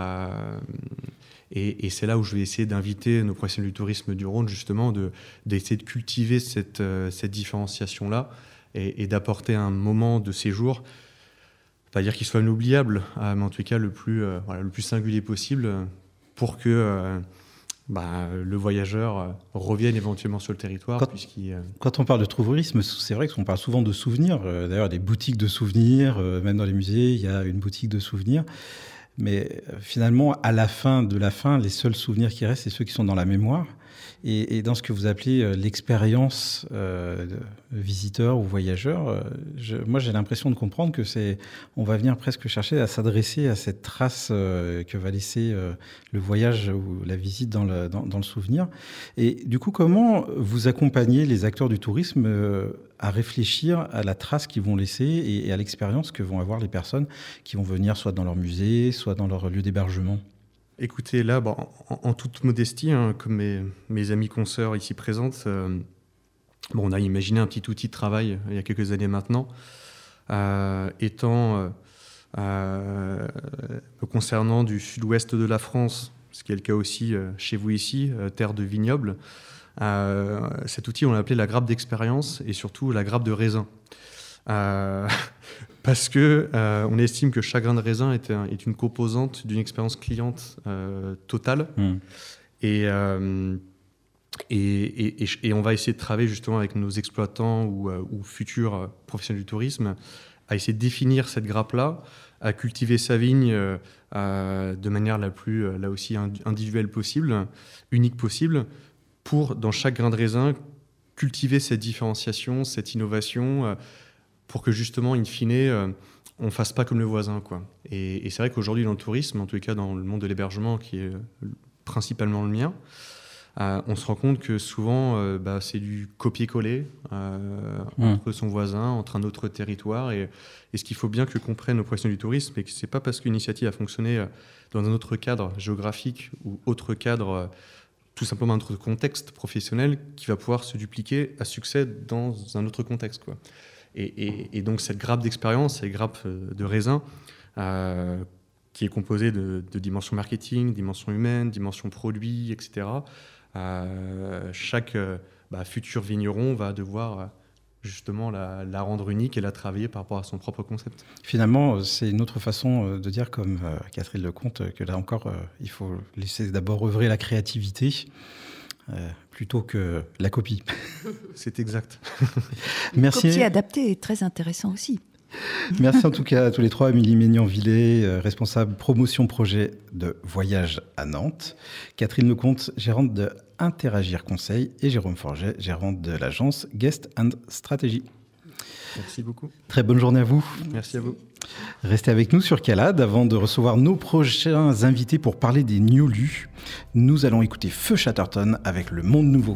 Et c'est là où je vais essayer d'inviter nos professionnels du tourisme du Rhône, justement, d'essayer de cultiver cette différenciation-là et d'apporter un moment de séjour, pas dire qu'il soit inoubliable, mais en tout cas le plus singulier possible pour que le voyageur revienne éventuellement sur le territoire.
Quand on parle de tourisme, c'est vrai qu'on parle souvent de souvenirs. D'ailleurs, des boutiques de souvenirs, même dans les musées, il y a une boutique de souvenirs. Mais finalement, à la fin, les seuls souvenirs qui restent, c'est ceux qui sont dans la mémoire. Et dans ce que vous appelez l'expérience visiteur ou voyageur, moi j'ai l'impression de comprendre que on va venir presque chercher à s'adresser à cette trace que va laisser le voyage ou la visite dans le souvenir. Et du coup, comment vous accompagnez les acteurs du tourisme à réfléchir à la trace qu'ils vont laisser et à l'expérience que vont avoir les personnes qui vont venir soit dans leur musée, soit dans leur lieu d'hébergement?
Écoutez, là, en toute modestie, comme mes amis consoeurs ici présentes, on a imaginé un petit outil de travail il y a quelques années maintenant, étant concernant du sud-ouest de la France, ce qui est le cas aussi chez vous ici, terre de vignobles. Cet outil, on l'a appelé la grappe d'expérience et surtout la grappe de raisin. Parce que on estime que chaque grain de raisin est une composante d'une expérience cliente totale. Et on va essayer de travailler justement avec nos exploitants ou futurs professionnels du tourisme à essayer de définir cette grappe-là, à cultiver sa vigne de manière la plus, là aussi, individuelle possible, unique possible, pour, dans chaque grain de raisin, cultiver cette différenciation, cette innovation, pour que justement, in fine, on ne fasse pas comme le voisin, quoi. Et c'est vrai qu'aujourd'hui, dans le tourisme, en tout cas dans le monde de l'hébergement, qui est principalement le mien, on se rend compte que souvent, c'est du copier-coller entre son voisin, entre un autre territoire. Et ce qu'il faut bien que comprennent nos professionnels du tourisme, c'est que ce n'est pas parce qu'une initiative a fonctionné dans un autre cadre géographique ou autre cadre, tout simplement un autre contexte professionnel, qui va pouvoir se dupliquer à succès dans un autre contexte, quoi. Et donc cette grappe d'expérience, cette grappe de raisin, qui est composée de dimensions marketing, dimensions humaines, dimensions produits, etc., chaque futur vigneron va devoir justement la rendre unique et la travailler par rapport à son propre concept.
Finalement, c'est une autre façon de dire, comme Catherine Lecomte, que là encore, il faut laisser d'abord œuvrer la créativité plutôt que la copie.
C'est exact.
Merci.
Le copier adapté est très intéressant aussi.
Merci en tout cas à tous les trois. Amélie Maignan-Villet, responsable promotion projet de Voyage à Nantes. Catherine Lecomte, gérante de Interagir Conseil. Et Jérôme Forget, gérante de l'agence Guest and Strategy.
Merci beaucoup.
Très bonne journée à vous.
Merci à vous.
Restez avec nous sur Calade avant de recevoir nos prochains invités pour parler des New Lus. Nous allons écouter Feu Chatterton avec Le Monde Nouveau.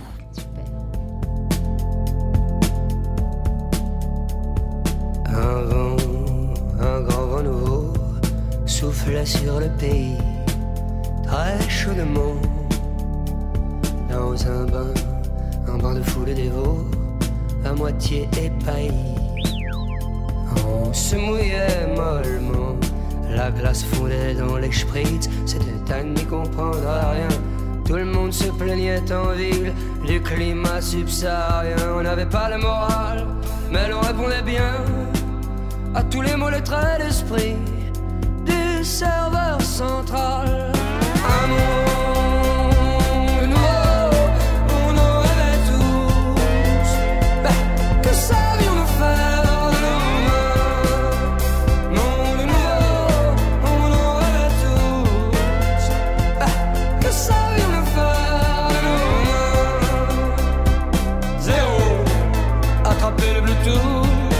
Un grand vent nouveau souffle sur le pays, très chaudement, dans un bain de foule dévot, à moitié épaillis. On se mouillait mollement, la glace fondait dans les spritz, c'était à n'y comprendre rien, Tout le monde se plaignait en ville du climat subsaharien. On n'avait pas le moral, mais l'on répondait bien à tous les mots, les traits d'esprit du serveur central. Un monde nouveau, on en rêvait tous. Ben, que savions-nous faire de nos mains? Monde nouveau, on en rêvait tous. Ben, que savions-nous faire de nos mains? Zéro, attraper le Bluetooth.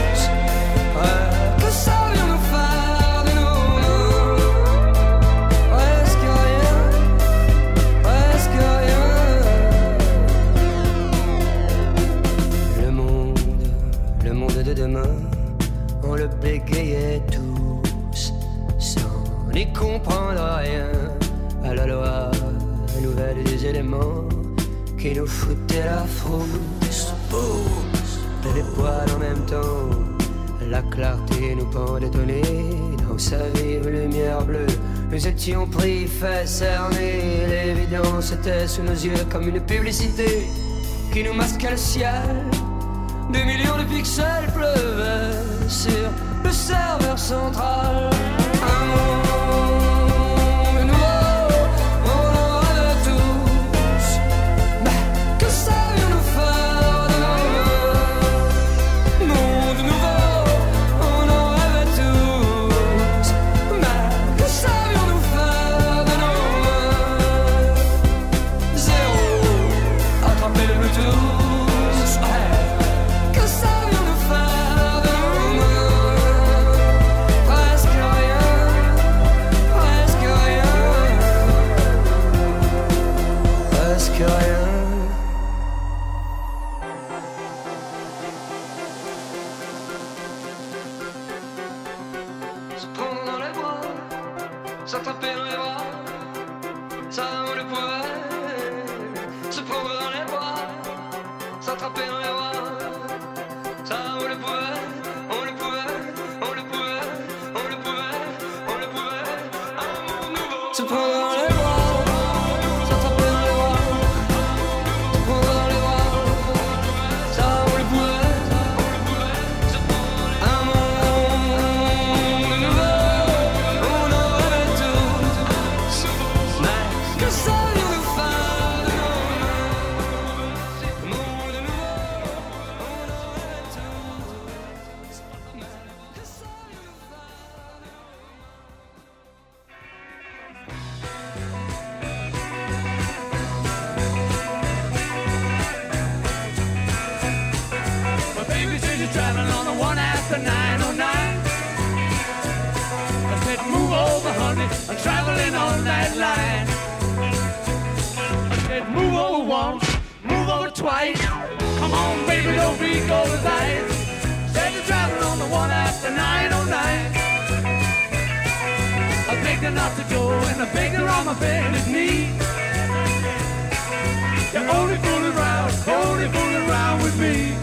On le bégayait tous sans n'y comprendre rien à la loi nouvelle des éléments qui nous foutaient la frousse. Et les poils en même temps, la clarté nous pendait au nez. Dans sa vive lumière bleue, nous étions pris, fait cerner. L'évidence était sous nos yeux comme une publicité qui nous masquait le ciel. Des millions de pixels pleuvaient sur le serveur central. Un monde nouveau, on en rêvait tous. Mais que savions-nous faire de nos mains? Monde nouveau, on en rêvait tous. Mais que savions-nous faire de nos mains? Zéro, attraper le Bluetooth. S'attraper dans les bras, ça on le pouvait. Se prendre dans les bras, s'attraper dans les bras, ça on le pouvait, on le pouvait, on le pouvait, on le pouvait, on le pouvait. Un monde nouveau. Se prendre dans les bras, s'attraper dans les bras, se prendre dans les bras, ça on le pouvait, se prendre un monde nouveau.
Driving on the one after 909. I said, move over, honey, I'm traveling on that line. I said, move over once, move over twice. Come on, baby, don't be gold as ice. Said you're driving on the one after 909. I begged her not to go, and I begged her on my bended knee. You're only fooling around with me.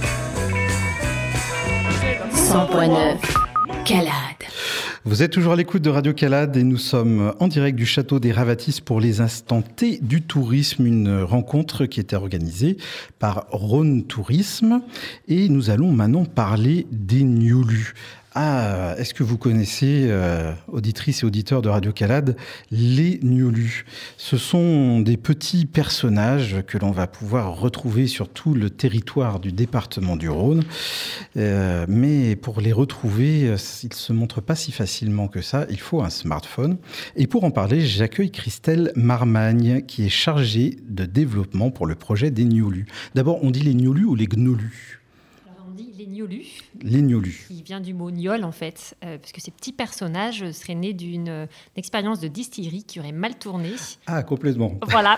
100.9 Calade.
Vous êtes toujours à l'écoute de Radio Calade et nous sommes en direct du château des Ravatis pour les instants T du tourisme, une rencontre qui était organisée par Rhône Tourisme et nous allons maintenant parler des Niolus. Ah, est-ce que vous connaissez, auditrices et auditeurs de Radio Calade, les Niolus? Ce sont des petits personnages que l'on va pouvoir retrouver sur tout le territoire du département du Rhône. Mais pour les retrouver, ils ne se montrent pas si facilement que ça. Il faut un smartphone. Et pour en parler, j'accueille Christelle Marmagne, qui est chargée de développement pour le projet des Niolus. D'abord, on dit les Niolus ou les Gnolus?
Les Niolus.
Les Niolus.
Qui vient du mot Niol, en fait, parce que ces petits personnages seraient nés d'une expérience de distillerie qui aurait mal tourné.
Ah, complètement.
Voilà.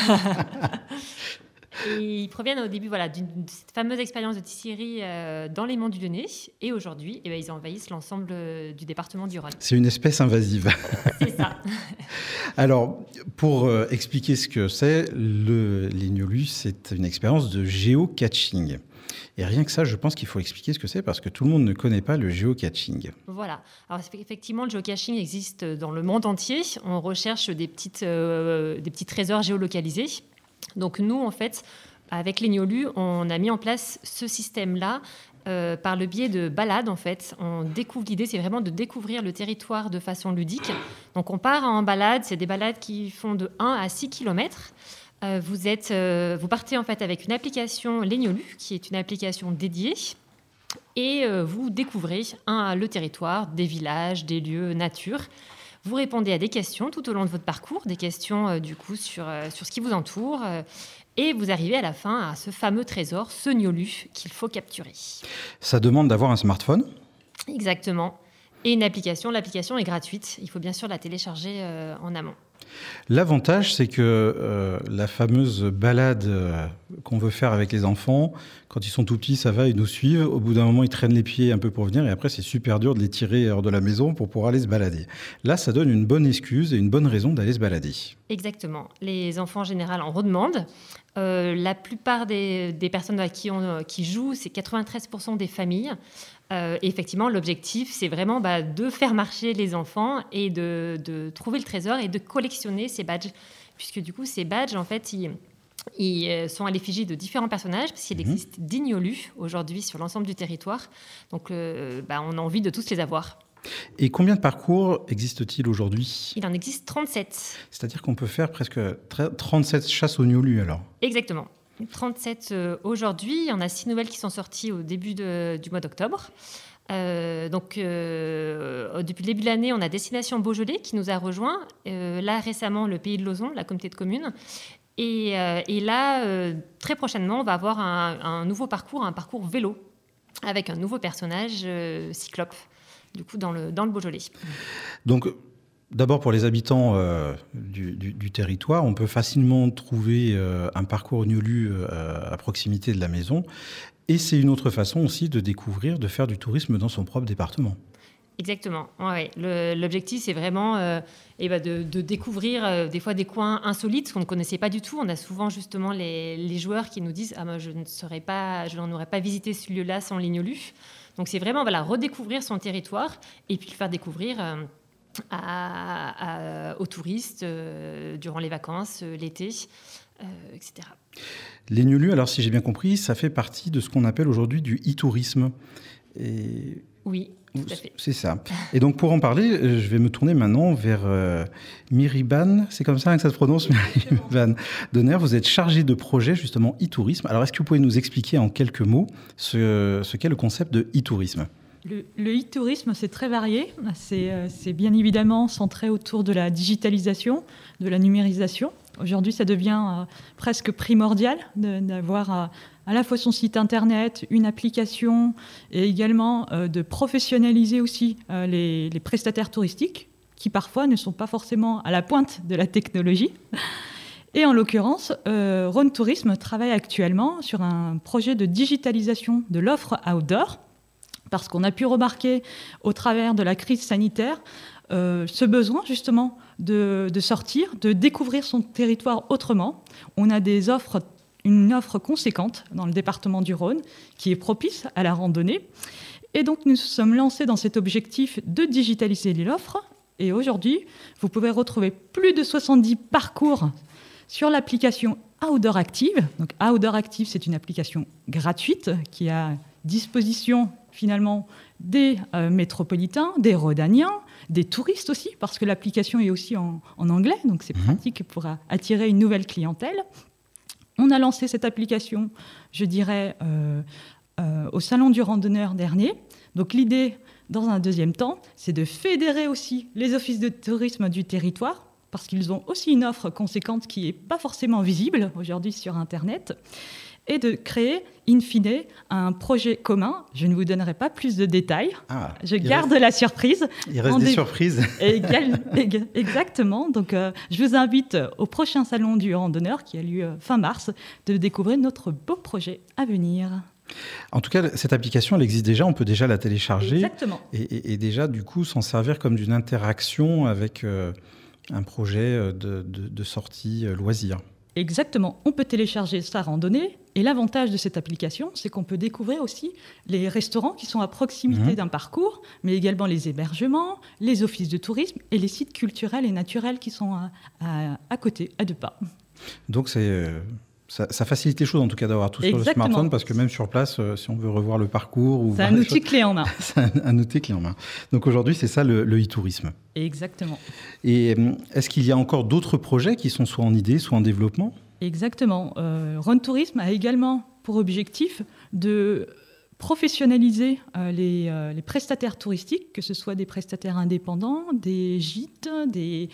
Et ils proviennent au début de cette fameuse expérience de distillerie dans les Monts du Lyonnais. Et aujourd'hui, ils envahissent l'ensemble du département du Rhône.
C'est une espèce invasive.
C'est ça.
Alors, pour expliquer ce que c'est, les Niolus, c'est une expérience de géocaching. Et rien que ça, je pense qu'il faut expliquer ce que c'est parce que tout le monde ne connaît pas le géocaching.
Voilà. Alors effectivement, le géocaching existe dans le monde entier. On recherche des petits trésors géolocalisés. Donc nous, en fait, avec les Gnolus, on a mis en place ce système-là par le biais de balades, en fait. L'idée, c'est vraiment de découvrir le territoire de façon ludique. Donc on part en balade, c'est des balades qui font de 1 à 6 km. Vous partez en fait avec une application Les Gnolus, qui est une application dédiée, et vous découvrez le territoire, des villages, des lieux, nature. Vous répondez à des questions tout au long de votre parcours, des questions du coup sur ce qui vous entoure, et vous arrivez à la fin à ce fameux trésor, ce Gnolu qu'il faut capturer.
Ça demande d'avoir un smartphone ?
Exactement. Et une application. L'application est gratuite. Il faut bien sûr la télécharger en amont.
L'avantage, c'est que la fameuse balade qu'on veut faire avec les enfants, quand ils sont tout petits, ça va, ils nous suivent. Au bout d'un moment, ils traînent les pieds un peu pour venir et après, c'est super dur de les tirer hors de la maison pour pouvoir aller se balader. Là, ça donne une bonne excuse et une bonne raison d'aller se balader. Exactement.
Les enfants, en général, en redemandent. La plupart des personnes qui jouent, c'est 93% des familles. Et effectivement, l'objectif, c'est vraiment de faire marcher les enfants et de trouver le trésor et de collectionner ces badges. Puisque du coup, ces badges, en fait, ils sont à l'effigie de différents personnages, parce qu'il existe 10 Gnolus aujourd'hui sur l'ensemble du territoire. Donc, on a envie de tous les avoir.
Et combien de parcours existe-t-il aujourd'hui ?
Il en existe 37.
C'est-à-dire qu'on peut faire presque 37 chasses aux Gnolus, alors ?
Exactement. 37 aujourd'hui. Il y en a 6 nouvelles qui sont sorties au début du mois d'octobre. Depuis le début de l'année, on a Destination Beaujolais qui nous a rejoints. Là, récemment, le Pays de Lauzon, la communauté de communes. Et là, très prochainement, on va avoir un nouveau parcours, un parcours vélo, avec un nouveau personnage, Cyclope, du coup, dans le Beaujolais.
Donc, d'abord, pour les habitants du territoire, on peut facilement trouver un parcours Gnolu à proximité de la maison. Et c'est une autre façon aussi de découvrir, de faire du tourisme dans son propre département.
Exactement. Ouais. L'objectif, c'est vraiment de découvrir des fois des coins insolites qu'on ne connaissait pas du tout. On a souvent justement les joueurs qui nous disent « Ah, moi, je n'en aurais pas visité ce lieu-là sans les Gnolus ». Donc, c'est vraiment redécouvrir son territoire et puis le faire découvrir aux touristes durant les vacances, l'été, etc.
Les Gnolus, alors si j'ai bien compris, ça fait partie de ce qu'on appelle aujourd'hui du e-tourisme.
Oui, tout à fait.
C'est ça. Et donc pour en parler, je vais me tourner maintenant vers Myriban, c'est comme ça que ça se prononce, Myriban Donner. Vous êtes chargée de projet justement e-tourisme. Alors est-ce que vous pouvez nous expliquer en quelques mots ce qu'est le concept de e-tourisme ?
Le e-tourisme, c'est très varié. C'est bien évidemment centré autour de la digitalisation, de la numérisation. Aujourd'hui, ça devient presque primordial d'avoir à la fois son site internet, une application, et également de professionnaliser aussi les prestataires touristiques, qui parfois ne sont pas forcément à la pointe de la technologie. Et en l'occurrence, Rhône Tourisme travaille actuellement sur un projet de digitalisation de l'offre outdoor, parce qu'on a pu remarquer au travers de la crise sanitaire ce besoin justement de sortir, de découvrir son territoire autrement. On a une offre conséquente dans le département du Rhône qui est propice à la randonnée. Et donc nous sommes lancés dans cet objectif de digitaliser l'offre. Et aujourd'hui, vous pouvez retrouver plus de 70 parcours sur l'application Outdoor Active. Donc Outdoor Active, c'est une application gratuite qui a à disposition finalement des métropolitains, des rhodaniens, des touristes aussi, parce que l'application est aussi en anglais, donc c'est pratique pour attirer une nouvelle clientèle. On a lancé cette application, je dirais, au Salon du Randonneur dernier. Donc l'idée, dans un deuxième temps, c'est de fédérer aussi les offices de tourisme du territoire, parce qu'ils ont aussi une offre conséquente qui n'est pas forcément visible aujourd'hui sur Internet, et de créer, in fine, un projet commun. Je ne vous donnerai pas plus de détails. Je garde la surprise.
Il reste des surprises.
Exactement. Donc, je vous invite au prochain salon du randonneur qui a lieu fin mars de découvrir notre beau projet à venir.
En tout cas, cette application, elle existe déjà. On peut déjà la télécharger.
Exactement.
Et déjà, du coup, s'en servir comme d'une interaction avec un projet de sortie loisir.
Exactement. On peut télécharger sa randonnée Et l'avantage de cette application, c'est qu'on peut découvrir aussi les restaurants qui sont à proximité d'un parcours, mais également les hébergements, les offices de tourisme et les sites culturels et naturels qui sont à côté, à 2 pas.
Donc ça facilite les choses, en tout cas, d'avoir tout sur le smartphone, parce que même sur place, si on veut revoir le parcours...
C'est un outil clé en main.
C'est un outil clé en main. Donc aujourd'hui, c'est ça le e-tourisme.
Exactement.
Et est-ce qu'il y a encore d'autres projets qui sont soit en idée, soit en développement ?
Exactement. Rhône Tourisme a également pour objectif de professionnaliser les prestataires touristiques, que ce soit des prestataires indépendants, des gîtes, des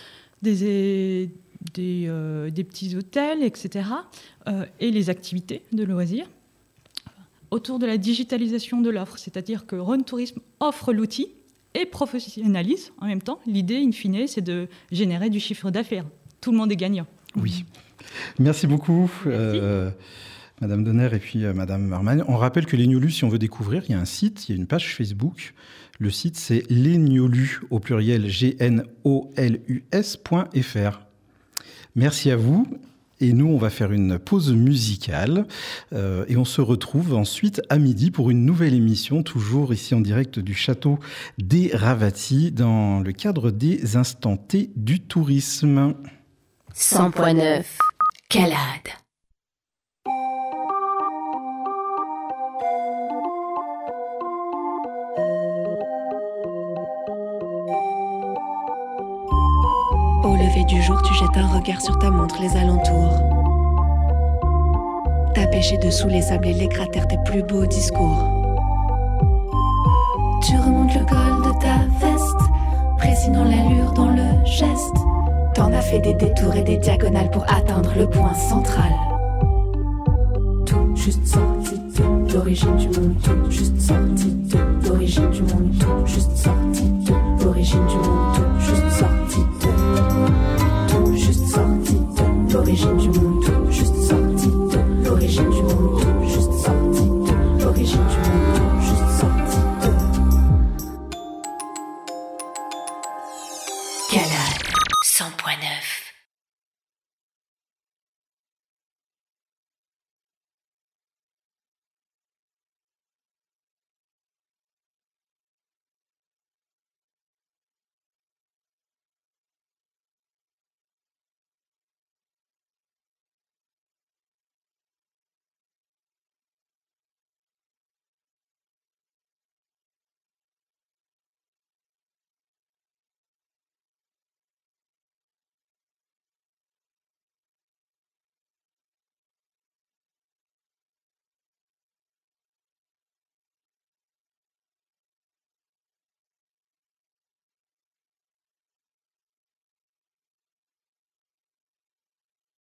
petits hôtels, etc., et les activités de loisirs, autour de la digitalisation de l'offre. C'est-à-dire que Rhône Tourisme offre l'outil et professionnalise en même temps. L'idée, in fine, c'est de générer du chiffre d'affaires. Tout le monde est gagnant.
Oui. Merci beaucoup, Madame Donner et puis Madame Marmagne. On rappelle que les Gnolus, si on veut découvrir, il y a un site, il y a une page Facebook. Le site, c'est lesgnolus, au pluriel, gnolus.fr. Merci à vous. Et nous, on va faire une pause musicale et on se retrouve ensuite à midi pour une nouvelle émission, toujours ici en direct du château des Ravati, dans le cadre des Instants T du tourisme.
100.9 Calade.
Au lever du jour, tu jettes un regard sur ta montre, les alentours. T'as pêché dessous les sables et les cratères, tes plus beaux discours. Tu remontes le col de ta veste, précis dans l'allure, dans le geste. T'en as fait des détours et des diagonales pour atteindre le point central. Tout juste sorti de l'origine du monde, tout juste sorti de l'origine du monde, tout juste sorti de l'origine du monde, tout juste sorti de l'origine du monde, tout juste sorti de l'origine du monde, tout juste sorti de l'origine du monde.